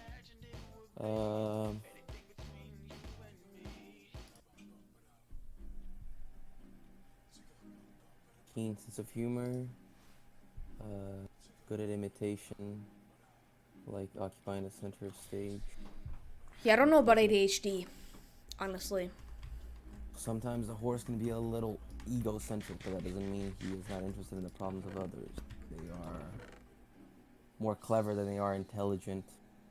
Keen sense of humor. Good at imitation. Like occupying the center of stage. Yeah, I don't know about ADHD, honestly. Sometimes the horse can be a little egocentric, but that doesn't mean he is not interested in the problems of others. They are more clever than they are intelligent.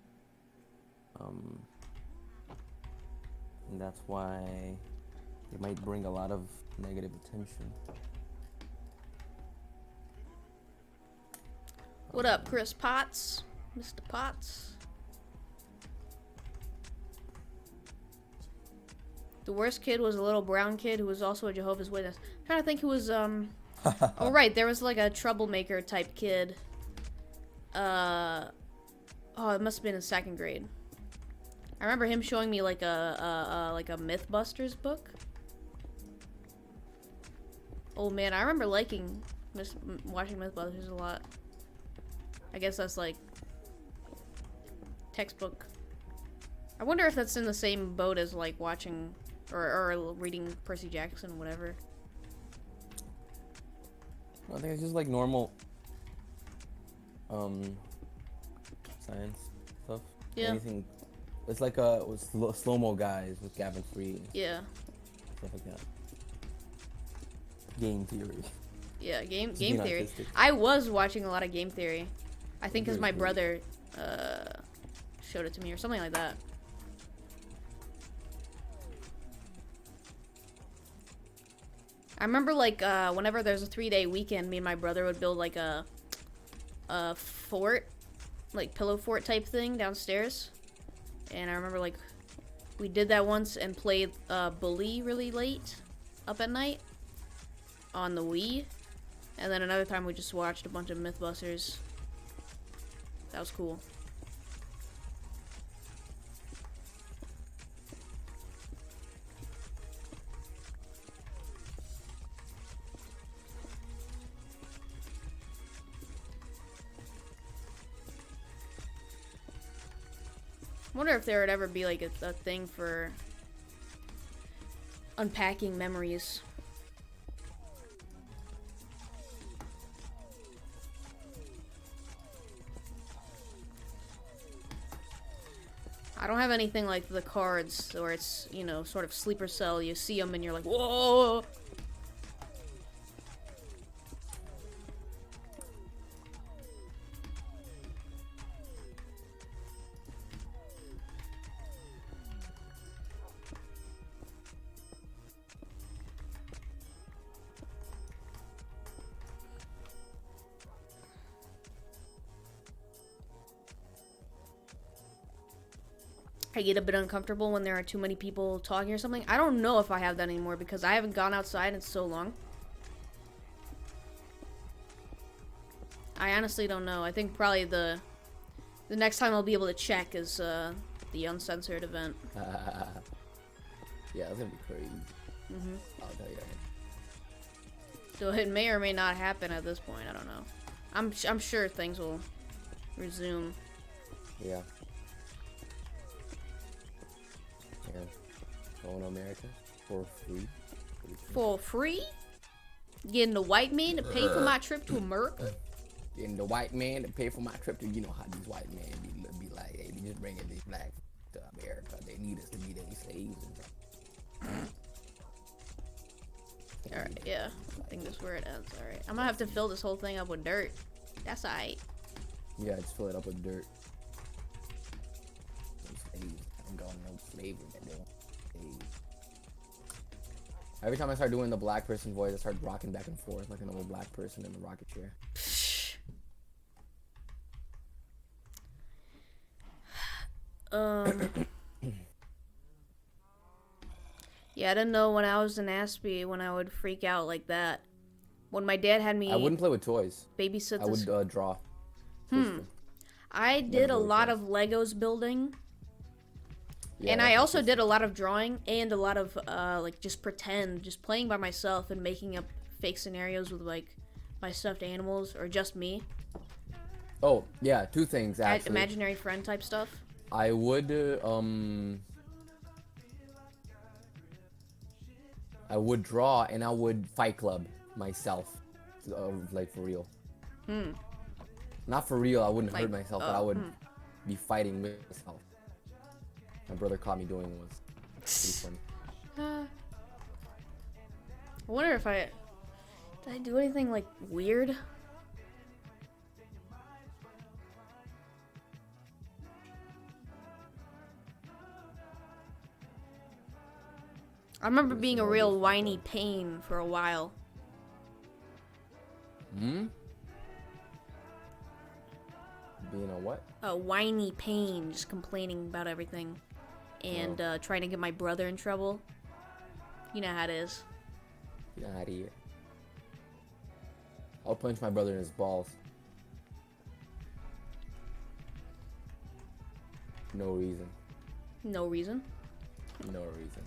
And that's why it might bring a lot of negative attention. What up, Chris Potts? Mr. Potts? The worst kid was a little brown kid who was also a Jehovah's Witness. I'm trying to think who was, oh, right, there was like a troublemaker type kid. Oh, it must have been in 2nd grade. I remember him showing me like a Mythbusters book. Oh man, I remember watching Mythbusters a lot. I guess that's like textbook. I wonder if that's in the same boat as like watching or reading Percy Jackson, whatever. I think it's just like normal science stuff. Yeah. Anything. It's like with slow-mo guys with Gavin Free. Yeah. Stuff like that. Game theory. Yeah, game being theory. artistic. I was watching a lot of game theory. I think because Very my cool. brother showed it to me or something like that. I remember like whenever there's a 3-day weekend, me and my brother would build like a fort, like pillow fort type thing downstairs. And I remember like we did that once and played Bully really late up at night on the Wii. And then another time we just watched a bunch of Mythbusters. That was cool. I wonder if there would ever be like a thing for unpacking memories. I don't have anything like the cards where it's, you know, sort of sleeper cell. You see them and you're like, whoa! I get a bit uncomfortable when there are too many people talking or something. I don't know if I have that anymore because I haven't gone outside in so long. I honestly don't know. I think probably the next time I'll be able to check is the uncensored event. Yeah, that's gonna be crazy. I'll tell you that. So it may or may not happen at this point. I don't know. I'm sure things will resume. Yeah. Yeah. Going to America for free. For free? Getting the white man to pay for my trip to America? Getting the white man to pay for my trip to, you know how these white men be like, hey, they just bringing these blacks to America. They need us to be their slaves and stuff. Alright, yeah. I think this is where it ends. Alright. I'm gonna have to fill this whole thing up with dirt. That's alright. Yeah, just fill it up with dirt. No slaves. I'm going no slavery, man. Slaves. Every time I start doing the black person voice, I start rocking back and forth like an old black person in the rocket chair. Yeah, I didn't know when I was in Aspie when I would freak out like that. When my dad had me I wouldn't play with toys. babysit I this. would draw. I did a really lot fun. of Legos building. Yeah, And I that's also just- did a lot of drawing and a lot of like just pretend, just playing by myself and making up fake scenarios with like my stuffed animals or just me. Oh, yeah, two things actually. Imaginary friend type stuff. I would I would draw and I would fight club myself, like for real. Not for real. I wouldn't hurt Like, myself, but I would be fighting with myself. My brother caught me doing it once. Pretty funny. I wonder if did I do anything like weird? I remember being a real whiny pain for a while. Being a what? A whiny pain, just complaining about everything. And trying to get my brother in trouble. You know how it is. Get out of here. I'll punch my brother in his balls. No reason. No reason. No reason.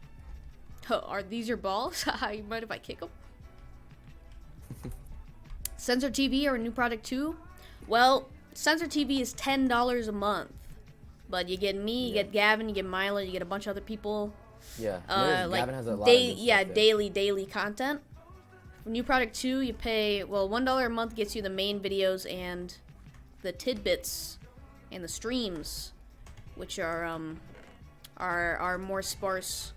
Are these your balls? You mind if I kick them? Sensor TV or a new product too? Well, Sensor TV is $10 a month. But you get me, you get Gavin, you get Milo, you get a bunch of other people. Yeah. Like Gavin has a lot of new stuff, daily content. For new product 2, you pay, well, $1 a month gets you the main videos and the tidbits and the streams, which are more sparse.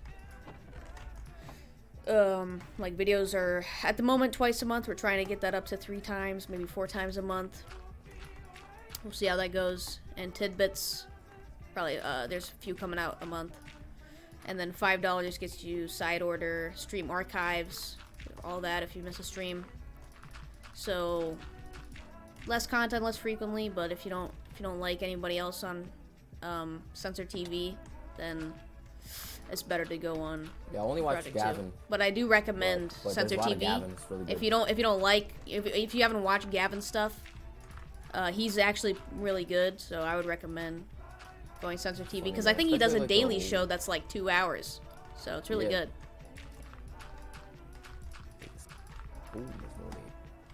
Like videos are at the moment twice a month. We're trying to get that up to 3 times, maybe 4 times a month. We'll see how that goes. And tidbits, probably there's a few coming out a month. And then $5 gets you side order, stream archives, all that if you miss a stream. So less content, less frequently. But if you don't like anybody else on Sensor TV, then it's better to go on. Yeah, I only watch Gavin. 2. But I do recommend Sensor TV. Really if you don't like, if you haven't watched Gavin's stuff, he's actually really good. So I would recommend going Sensor TV because I think he does a daily show that's like 2 hours. So it's really good. Ooh, there's no need.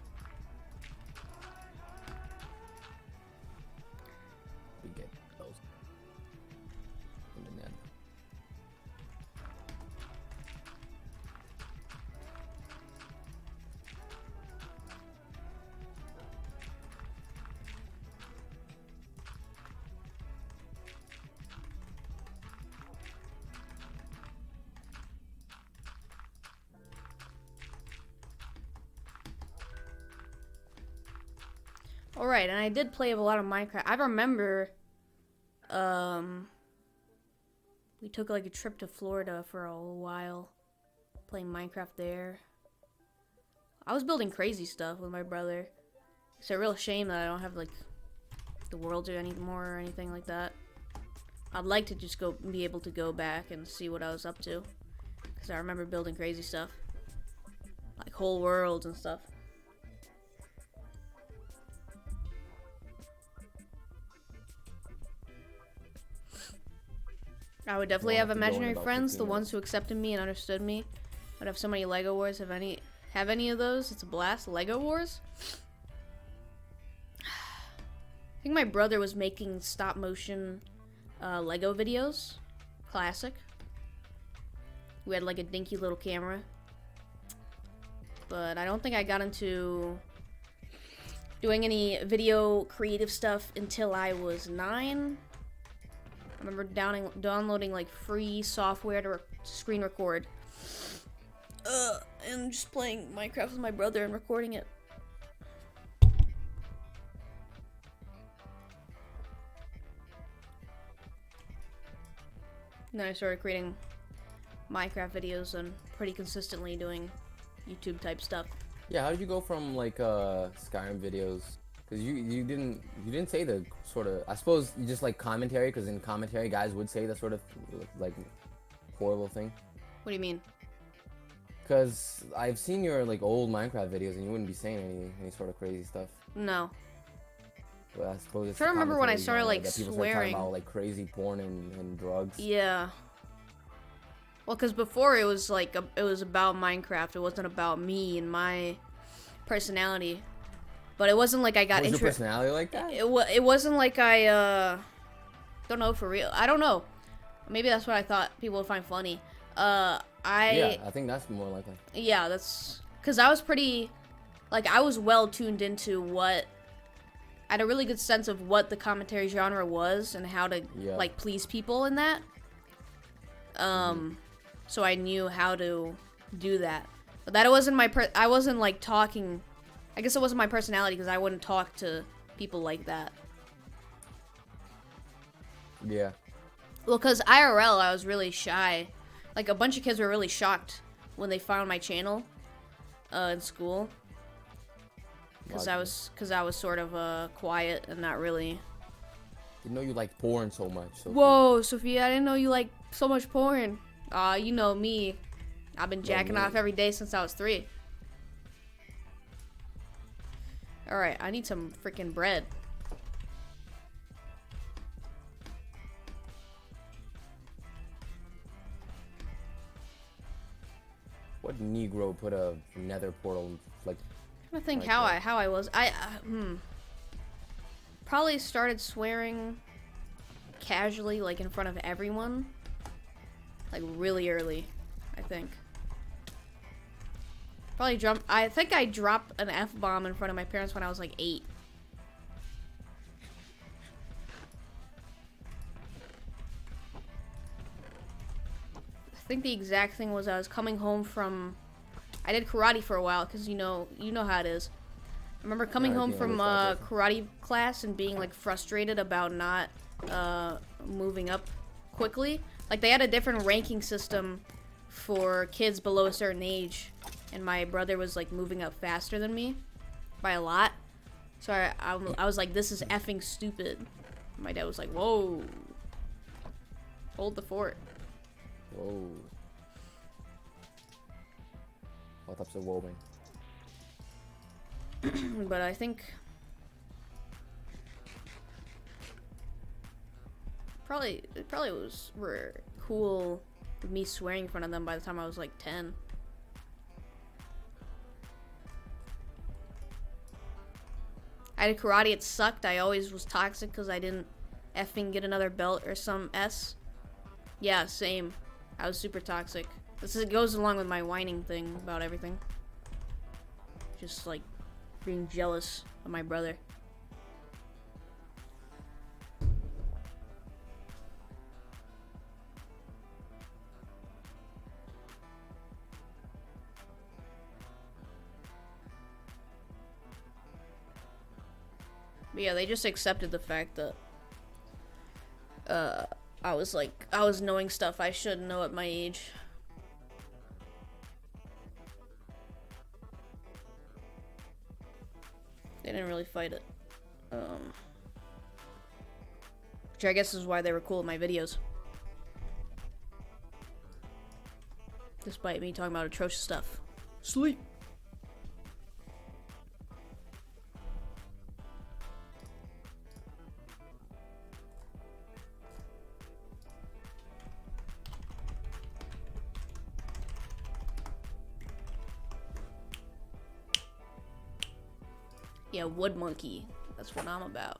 We get those in the net. Alright, and I did play a lot of Minecraft. I remember, we took like a trip to Florida for a while, playing Minecraft there. I was building crazy stuff with my brother. It's a real shame that I don't have like the worlds anymore or anything like that. I'd like to just be able to go back and see what I was up to, because I remember building crazy stuff, like whole worlds and stuff. I would definitely have imaginary friends, the ones who accepted me and understood me. I'd have so many Lego Wars. Have any of those? It's a blast. Lego Wars? I think my brother was making stop motion Lego videos. Classic. We had like a dinky little camera. But I don't think I got into doing any video creative stuff until I was 9. I remember downloading like free software to screen record. And just playing Minecraft with my brother and recording it. And then I started creating Minecraft videos and pretty consistently doing YouTube type stuff. Yeah, how did you go from like Skyrim videos? Because you didn't say the sort of, I suppose you just like commentary, because in commentary guys would say the sort of like horrible thing. What do you mean? Because I've seen your like old Minecraft videos and you wouldn't be saying any sort of crazy stuff. No. Well, I suppose it's I remember when I started like that people swearing. start talking about like crazy porn and drugs. Yeah. Well, because before it was like it was about Minecraft. It wasn't about me and my personality. But it wasn't like I got Was your personality like that? It wasn't like I don't know for real. I don't know. Maybe that's what I thought people would find funny. Yeah, I think that's more likely. Yeah, that's because I was pretty, like I was well tuned into what. I had a really good sense of what the commentary genre was and how to like please people in that. So I knew how to do that. But that wasn't I wasn't like talking. I guess it wasn't my personality because I wouldn't talk to people like that. Yeah. Well, because IRL, I was really shy. Like, a bunch of kids were really shocked when they found my channel in school. Because I was sort of quiet and not really... Didn't know you liked porn so much. Sophia. Whoa, Sophia, I didn't know you liked so much porn. You know me. I've been jacking off every day since I was 3. Alright, I need some freaking bread. What Negro put a nether portal like I think Like how I was. Probably started swearing casually, like in front of everyone, like really early, I think. I think I dropped an F-bomb in front of my parents when I was like 8. I think the exact thing was I was coming home from, I did karate for a while because you know how it is. I remember coming home from karate class and being like frustrated about not moving up quickly. Like they had a different ranking system for kids below a certain age, and my brother was like moving up faster than me by a lot. So I was like, this is effing stupid. My dad was like, whoa, hold the fort. Whoa. What up, so woven? But I think it probably were cool with me swearing in front of them by the time I was like 10. I did karate, it sucked. I always was toxic because I didn't effing get another belt or some S. Yeah, same. I was super toxic. It goes along with my whining thing about everything. Just like being jealous of my brother. But yeah, they just accepted the fact that I was knowing stuff I shouldn't know at my age. They didn't really fight it. Which I guess is why they were cool with my videos. Despite me talking about atrocious stuff. Sleep. Yeah, Wood Monkey. That's what I'm about.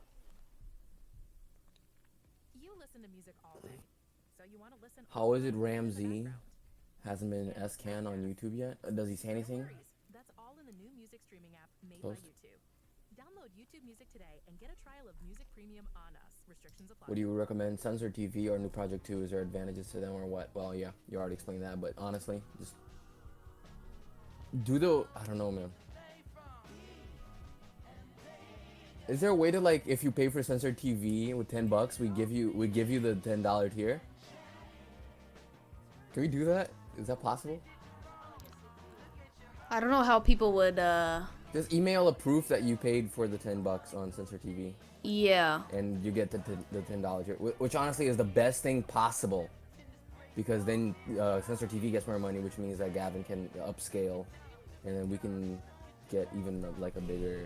You listen to music all day, so you want to listen. How is it Ramsey hasn't been S-Can on YouTube yet? Does he say anything? That's all in the new music streaming app made Post. by YouTube. Download YouTube Music today and get a trial of Music Premium on us. Restrictions apply. What do you recommend, Censored TV or New Project 2? Is there advantages to them or what? Well, yeah, you already explained that, but honestly, just do I don't know, man. Is there a way to, like, if you pay for Censored TV with $10, we give you the $10 tier? Can we do that? Is that possible? I don't know how people would, Just email a proof that you paid for the $10 on Censored TV. Yeah. And you get the $10 tier, which honestly is the best thing possible. Because then Censored TV gets more money, which means that Gavin can upscale. And then we can get even, like, a bigger...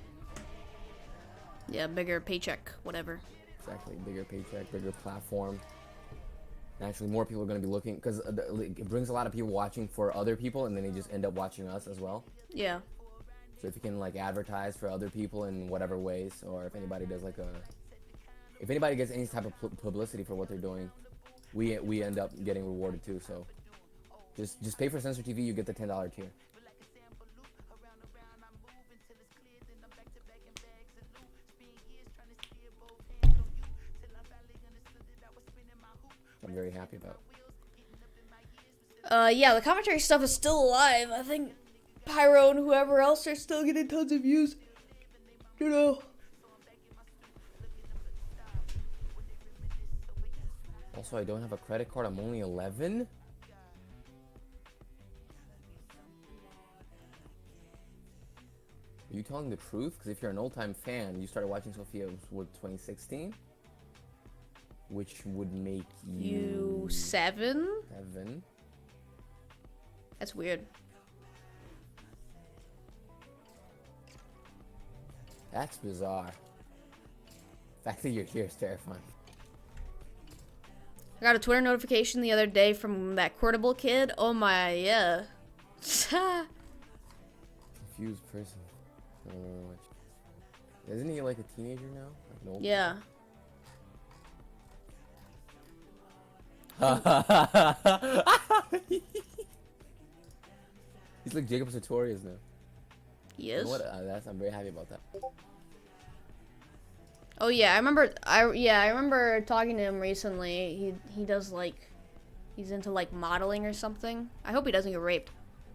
Yeah, bigger paycheck, whatever. Exactly, bigger paycheck, bigger platform. Naturally, more people are going to be looking, because it brings a lot of people watching for other people, and then they just end up watching us as well. Yeah. So if you can, like, advertise for other people in whatever ways, or if anybody does, like, if anybody gets any type of publicity for what they're doing, we end up getting rewarded too. So just pay for Censored TV, you get the $10 tier. I'm very happy about. Yeah, the commentary stuff is still alive. I think Pyro and whoever else are still getting tons of views. You know. Also, I don't have a credit card. I'm only 11. Are you telling the truth? Because if you're an old-time fan, you started watching Sophia with 2016. Which would make you 7? 7. That's weird. That's bizarre. The fact that you're here is terrifying. I got a Twitter notification the other day from that Quotable kid. Oh my, yeah. confused person. I don't know much. Isn't he like a teenager now? Like, no. Yeah. He's like Jacob Sartorius now. He You know is. what? I'm very happy about that. Oh yeah, I remember. I remember talking to him recently. He does like, he's into like modeling or something. I hope he doesn't get raped.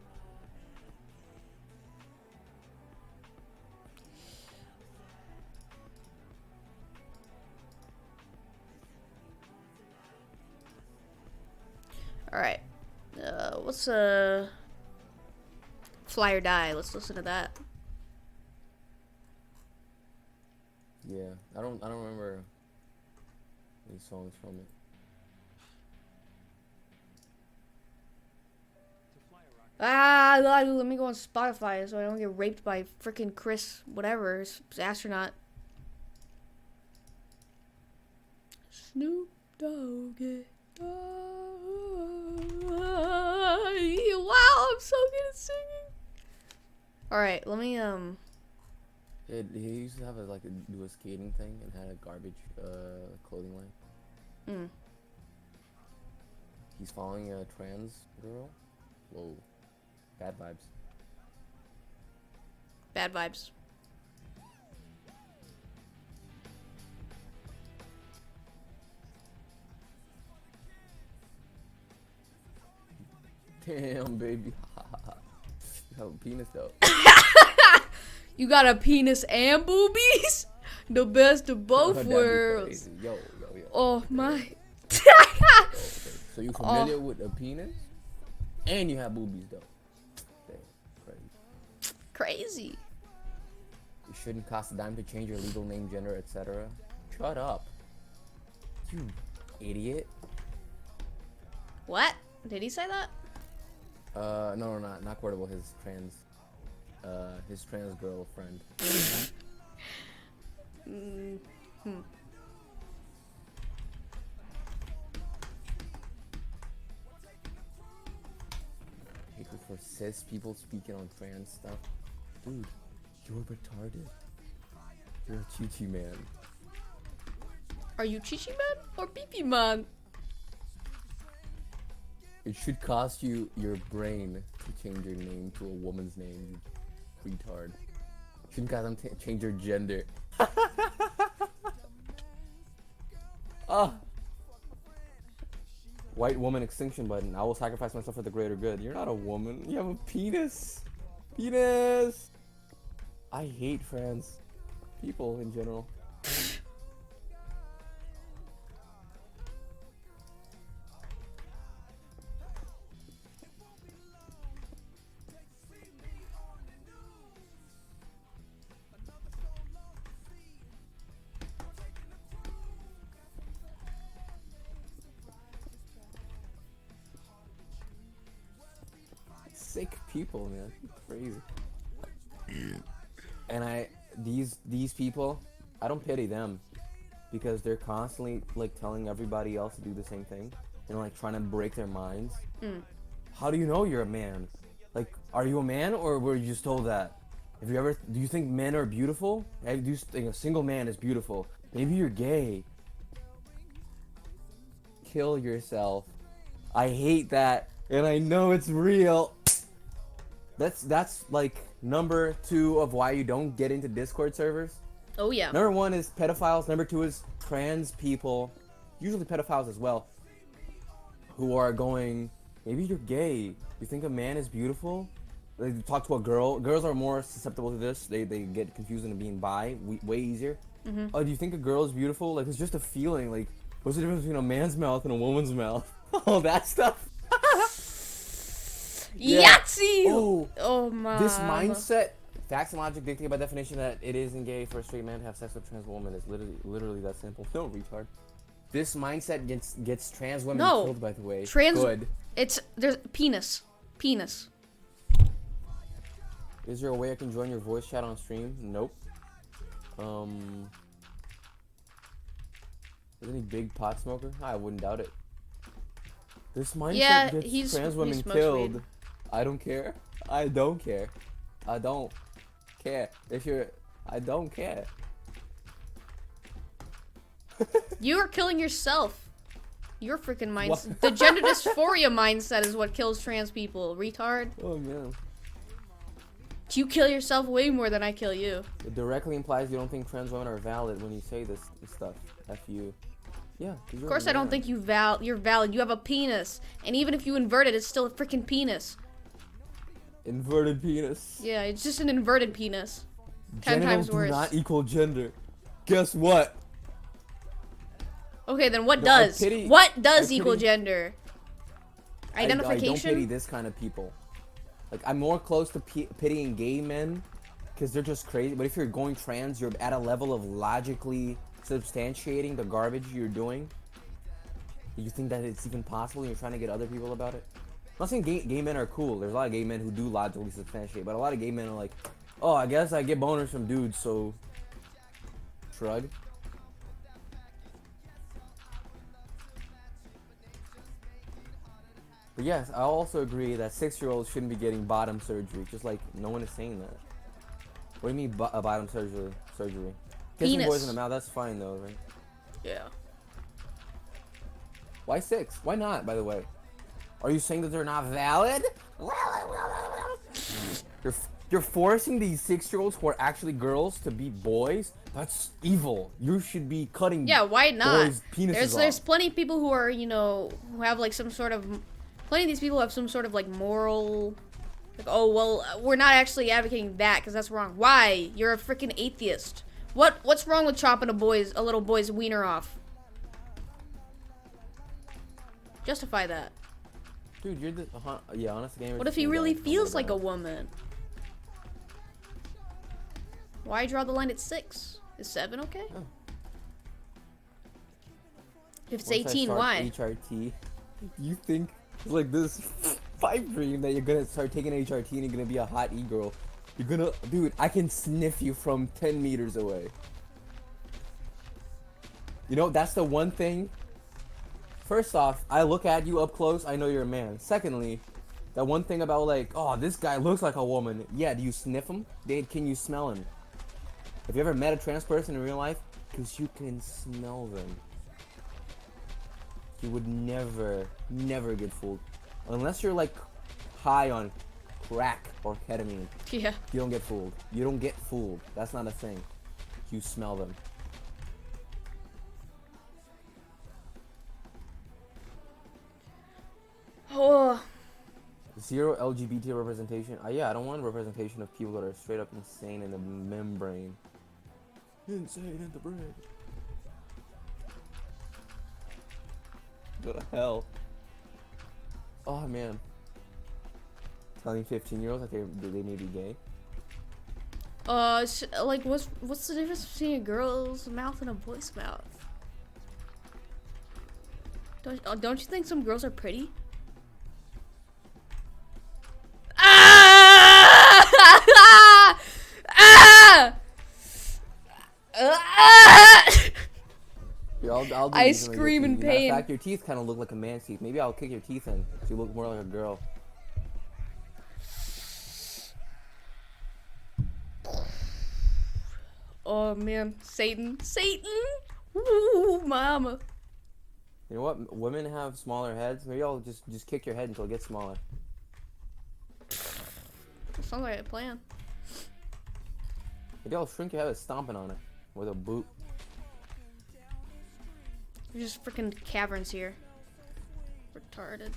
All right. What's Fly or Die? Let's listen to that. Yeah, I don't remember any songs from it. Let me go on Spotify so I don't get raped by freaking Chris, whatever, astronaut. Snoop Dogg. Wow, I'm so good at singing. All right, let me He used to have do a skating thing and had a garbage clothing line. Mm. He's following a trans girl. Whoa, bad vibes. Bad vibes. Damn, baby. You have a penis though. You got a penis and boobies? The best of both That'd be worlds. crazy. Yo. Oh my. So you familiar with a penis? And you have boobies though. Damn, crazy. Crazy. It shouldn't cost a dime to change your legal name, gender, etc. Shut up. You idiot. What? Did he say that? No, not quotable. His trans girlfriend. Hateful for cis people speaking on trans stuff. Dude, you're retarded. You're a Chi-Chi man. Are you Chichi man or Pee man? It should cost you your brain to change your name to a woman's name, you retard. Shouldn't cost them change your gender. Ah. White woman extinction button. I will sacrifice myself for the greater good. You're not a woman. You have a penis. Penis. I hate trans people in general. Sick people, man. Crazy. And these people, I don't pity them because they're constantly like telling everybody else to do the same thing and like trying to break their minds. How do you know you're a man? Like, are you a man or were you just told that? Do you think men are beautiful? Do you think a single man is beautiful? Maybe you're gay. Kill yourself. I hate that, and I know it's real. That's like number 2 of why you don't get into Discord servers. Oh yeah. Number 1 is pedophiles. Number 2 is trans people, usually pedophiles as well, who are going, maybe you're gay. You think a man is beautiful? They talk to a girl. Girls are more susceptible to this. They get confused into being bi way easier. Oh, do you think a girl is beautiful? Like, it's just a feeling. Like, what's the difference between a man's mouth and a woman's mouth? All that stuff. Yeah. Yahtzee! Oh, Oh my. this mindset, facts and logic dictate by definition that it isn't gay for a straight man to have sex with a trans woman. It's literally that simple. No, retard. This mindset gets trans women killed, by the way. Good. There's penis. Is there a way I can join your voice chat on stream? Nope. Is any big pot smoker? I wouldn't doubt it. This mindset gets trans women smokes killed. weed. I don't care. I don't care. I don't care. I don't care. You are killing yourself. Your freaking mindset. The gender dysphoria mindset is what kills trans people. Retard. Oh man. You kill yourself way more than I kill you. It directly implies you don't think trans women are valid when you say this stuff. F you. Yeah. Of course I don't think you're valid. You have a penis. And even if you invert it, it's still a freaking penis. Inverted penis. Yeah, it's just an inverted penis. 10 times Genitals worse. do not equal gender. Guess what? Okay, then what No, I does? pity- What does I equal pity- gender? I don't Identification? pity this kind of people. Like, I'm more close to pitying gay men because they're just crazy. But if you're going trans, you're at a level of logically substantiating the garbage you're doing. You think that it's even possible and you're trying to get other people about it? I'm not saying gay men are cool. There's a lot of gay men who do logically substantiate. But a lot of gay men are like, oh, I guess I get boners from dudes, so... Shrug. But yes, I also agree that 6-year-olds shouldn't be getting bottom surgery. Just like, no one is saying that. What do you mean a bottom surgery? Kissing Penis. boys in the mouth, that's fine though, right? Yeah. Why 6? Why not, by the way? Are you saying that they're not valid? You're forcing these 6-year-olds who are actually girls to be boys? That's evil. You should be cutting Yeah, why not? boys' penises There's off. plenty of people who are, you know, who have like some sort of, plenty of these people have some sort of like moral, like, oh well, we're not actually advocating that because that's wrong. Why? You're a freaking atheist. What's wrong with chopping a little boy's wiener off? Justify that. Dude, you're the yeah, honest gamer. What if he really feels like a woman? Why draw the line at 6? Is 7 okay? Oh. If it's Once I 18, start why? HRT, you think it's like this pipe dream that you're gonna start taking HRT and you're gonna be a hot e-girl. You're gonna, dude, I can sniff you from 10 meters away. You know, that's the one thing. First off, I look at you up close, I know you're a man. Secondly, that one thing about like, oh, this guy looks like a woman. Yeah, do you sniff him? Can you smell him? Have you ever met a trans person in real life? Because you can smell them. You would never get fooled. Unless you're like high on crack or ketamine. Yeah. You don't get fooled. You don't get fooled. That's not a thing. You smell them. Oh. 0 LGBT representation. Yeah, I don't want representation of people that are straight up insane in the membrane. Insane in the brain. Go to hell. Oh man. Telling 15-year-olds that they may be gay. Like, what's the difference between a girl's mouth and a boy's mouth? Don't you think some girls are pretty? Here, I'll do I something with your scream in teeth. Matter of pain. fact, your teeth kind of look like a man's teeth. Maybe I'll kick your teeth in so you look more like a girl. Oh man, Satan! Ooh, mama. You know what? Women have smaller heads. Maybe I'll just kick your head until it gets smaller. Sounds like a plan. Maybe I'll shrink your head by stomping on it with a boot. There's just freaking caverns here. Retarded.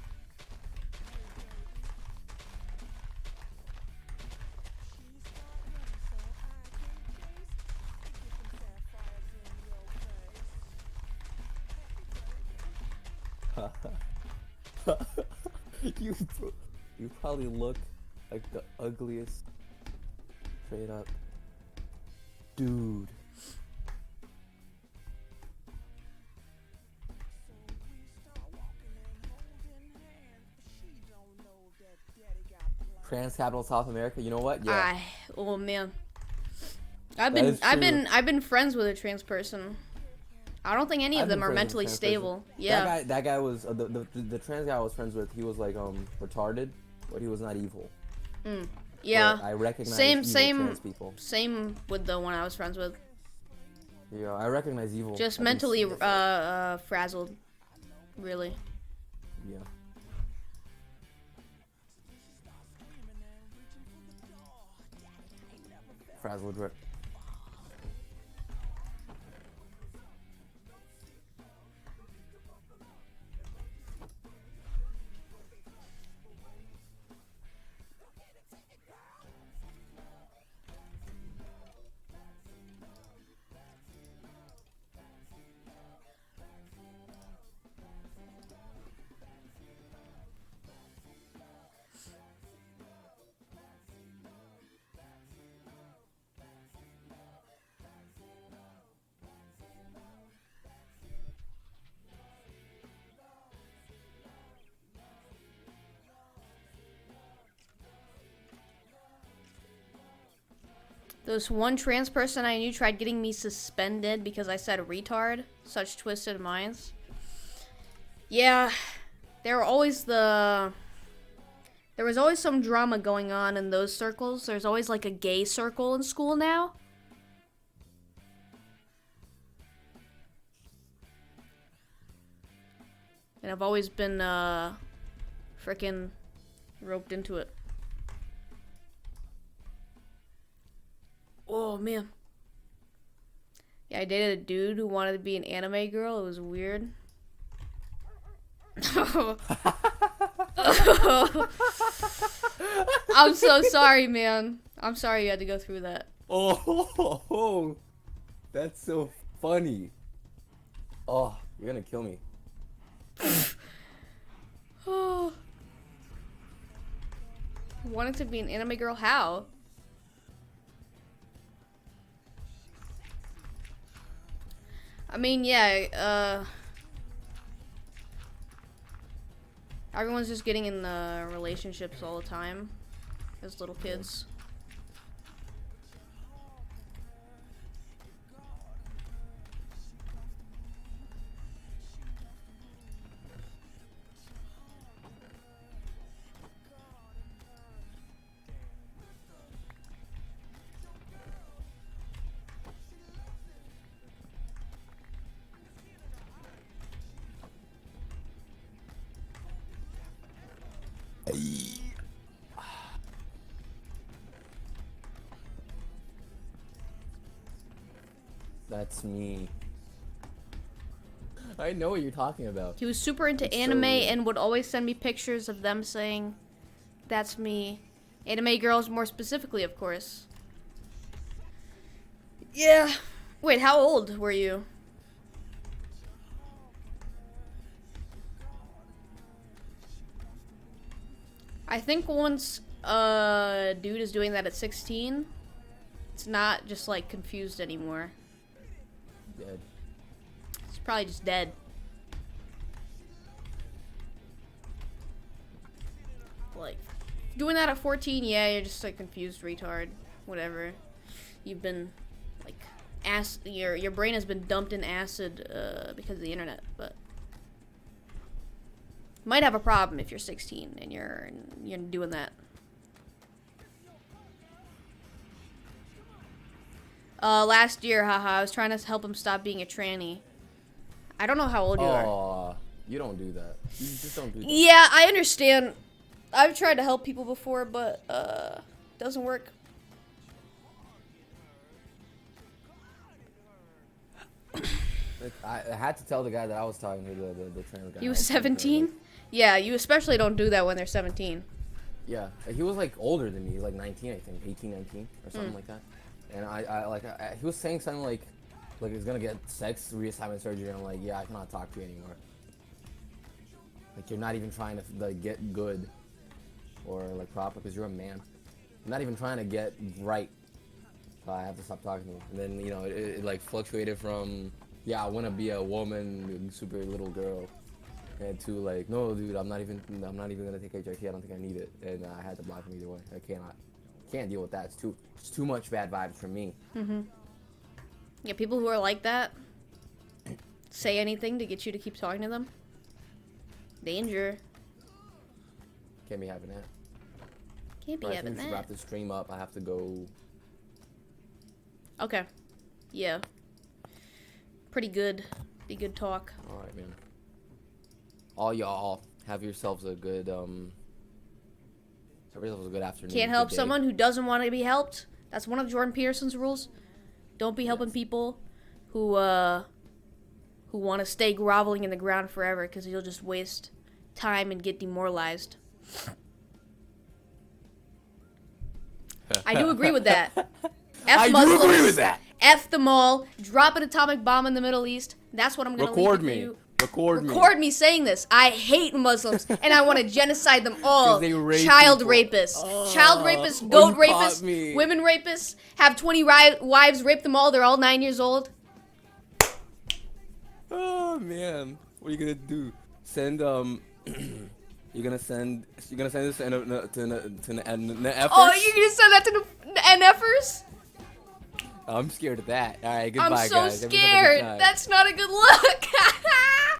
You probably look like the ugliest. Straight up. Dude. Trans capital South America. You know what? Yeah. Oh man. I've That is been been friends with a trans person. I don't think any of I've them been are friends with mentally a trans stable. person. Yeah. That guy was the trans guy I was friends with. He was like retarded, but he was not evil. Yeah. But I recognize Same, evil same, trans people. same with the one I was friends with. Yeah, I recognize evil. I Just can mentally, see it. frazzled. Really. Yeah. Frazzled rip. This one trans person I knew tried getting me suspended because I said retard. Such twisted minds. Yeah, there was always some drama going on in those circles. There's always like a gay circle in school now. And I've always been frickin' roped into it. Oh man. Yeah, I dated a dude who wanted to be an anime girl. It was weird. I'm so sorry, man. I'm sorry you had to go through that. Oh, that's so funny. Oh, you're gonna kill me. Wanted to be an anime girl? How? I mean, yeah, everyone's just getting in relationships all the time as little kids. That's me. I know what you're talking about. He was super into It's so anime weird. and would always send me pictures of them saying, "That's me." Anime girls, more specifically, of course. Yeah. Wait, how old were you? I think once a dude is doing that at 16, it's not just like confused anymore. Dead. It's probably just dead. Like, doing that at 14, yeah, you're just a confused retard. Whatever. You've been, like, your brain has been dumped in acid because of the internet, but you might have a problem if you're 16 and you're doing that. Last year, haha, I was trying to help him stop being a tranny. I don't know how old you are. Oh, you don't do that. You just don't do that. Yeah, I understand. I've tried to help people before, but doesn't work. Like, I had to tell the guy that I was talking to, the trans guy. He I was talking to, 17? like, Yeah, you especially don't do that when they're 17. yeah, he was like older than me. He was like 19, I think, 18, 19, or something like that. And he was saying something like he's gonna get sex reassignment surgery. And I'm like, yeah, I cannot talk to you anymore. Like, you're not even trying to like get good or like proper because you're a man. You're not even trying to get right. So I have to stop talking to you. And then, you know, it like fluctuated from, yeah, I want to be a woman, super little girl, and to like, no, dude, I'm not even gonna take HRT. I don't think I need it. And I had to block him either way. Can't deal with that. It's too much bad vibes from me. Yeah, people who are like that say anything to get you to keep talking to them. Danger. Can't be having that. Can't be Alright, I having think we should that. wrap this stream up. I have to go. Okay. Yeah. Pretty good. Be good talk. All right, man. All y'all have yourselves a good have yourselves a good afternoon. Can't good help day. someone who doesn't want to be helped. That's one of Jordan Peterson's rules. Don't be helping people who want to stay groveling in the ground forever, because you'll just waste time and get demoralized. I do agree with that. F I do Muslims, agree with that. F them all. Drop an atomic bomb in the Middle East. That's what I'm gonna Record leave with me. you. Record me. Me saying this. I hate Muslims, and I want to genocide them all. 'Cause they rape Child people. rapists, Oh, child rapists, goat you caught rapists, me. women rapists. Have 20 wives, rape them all. They're all 9 years old. Oh man, what are you gonna do? Send you're gonna send this to an effort? Oh, you're gonna send that to the NFers? I'm scared of that. All right, goodbye, I'm so guys. Have yourself a good scared. time. That's not a good look.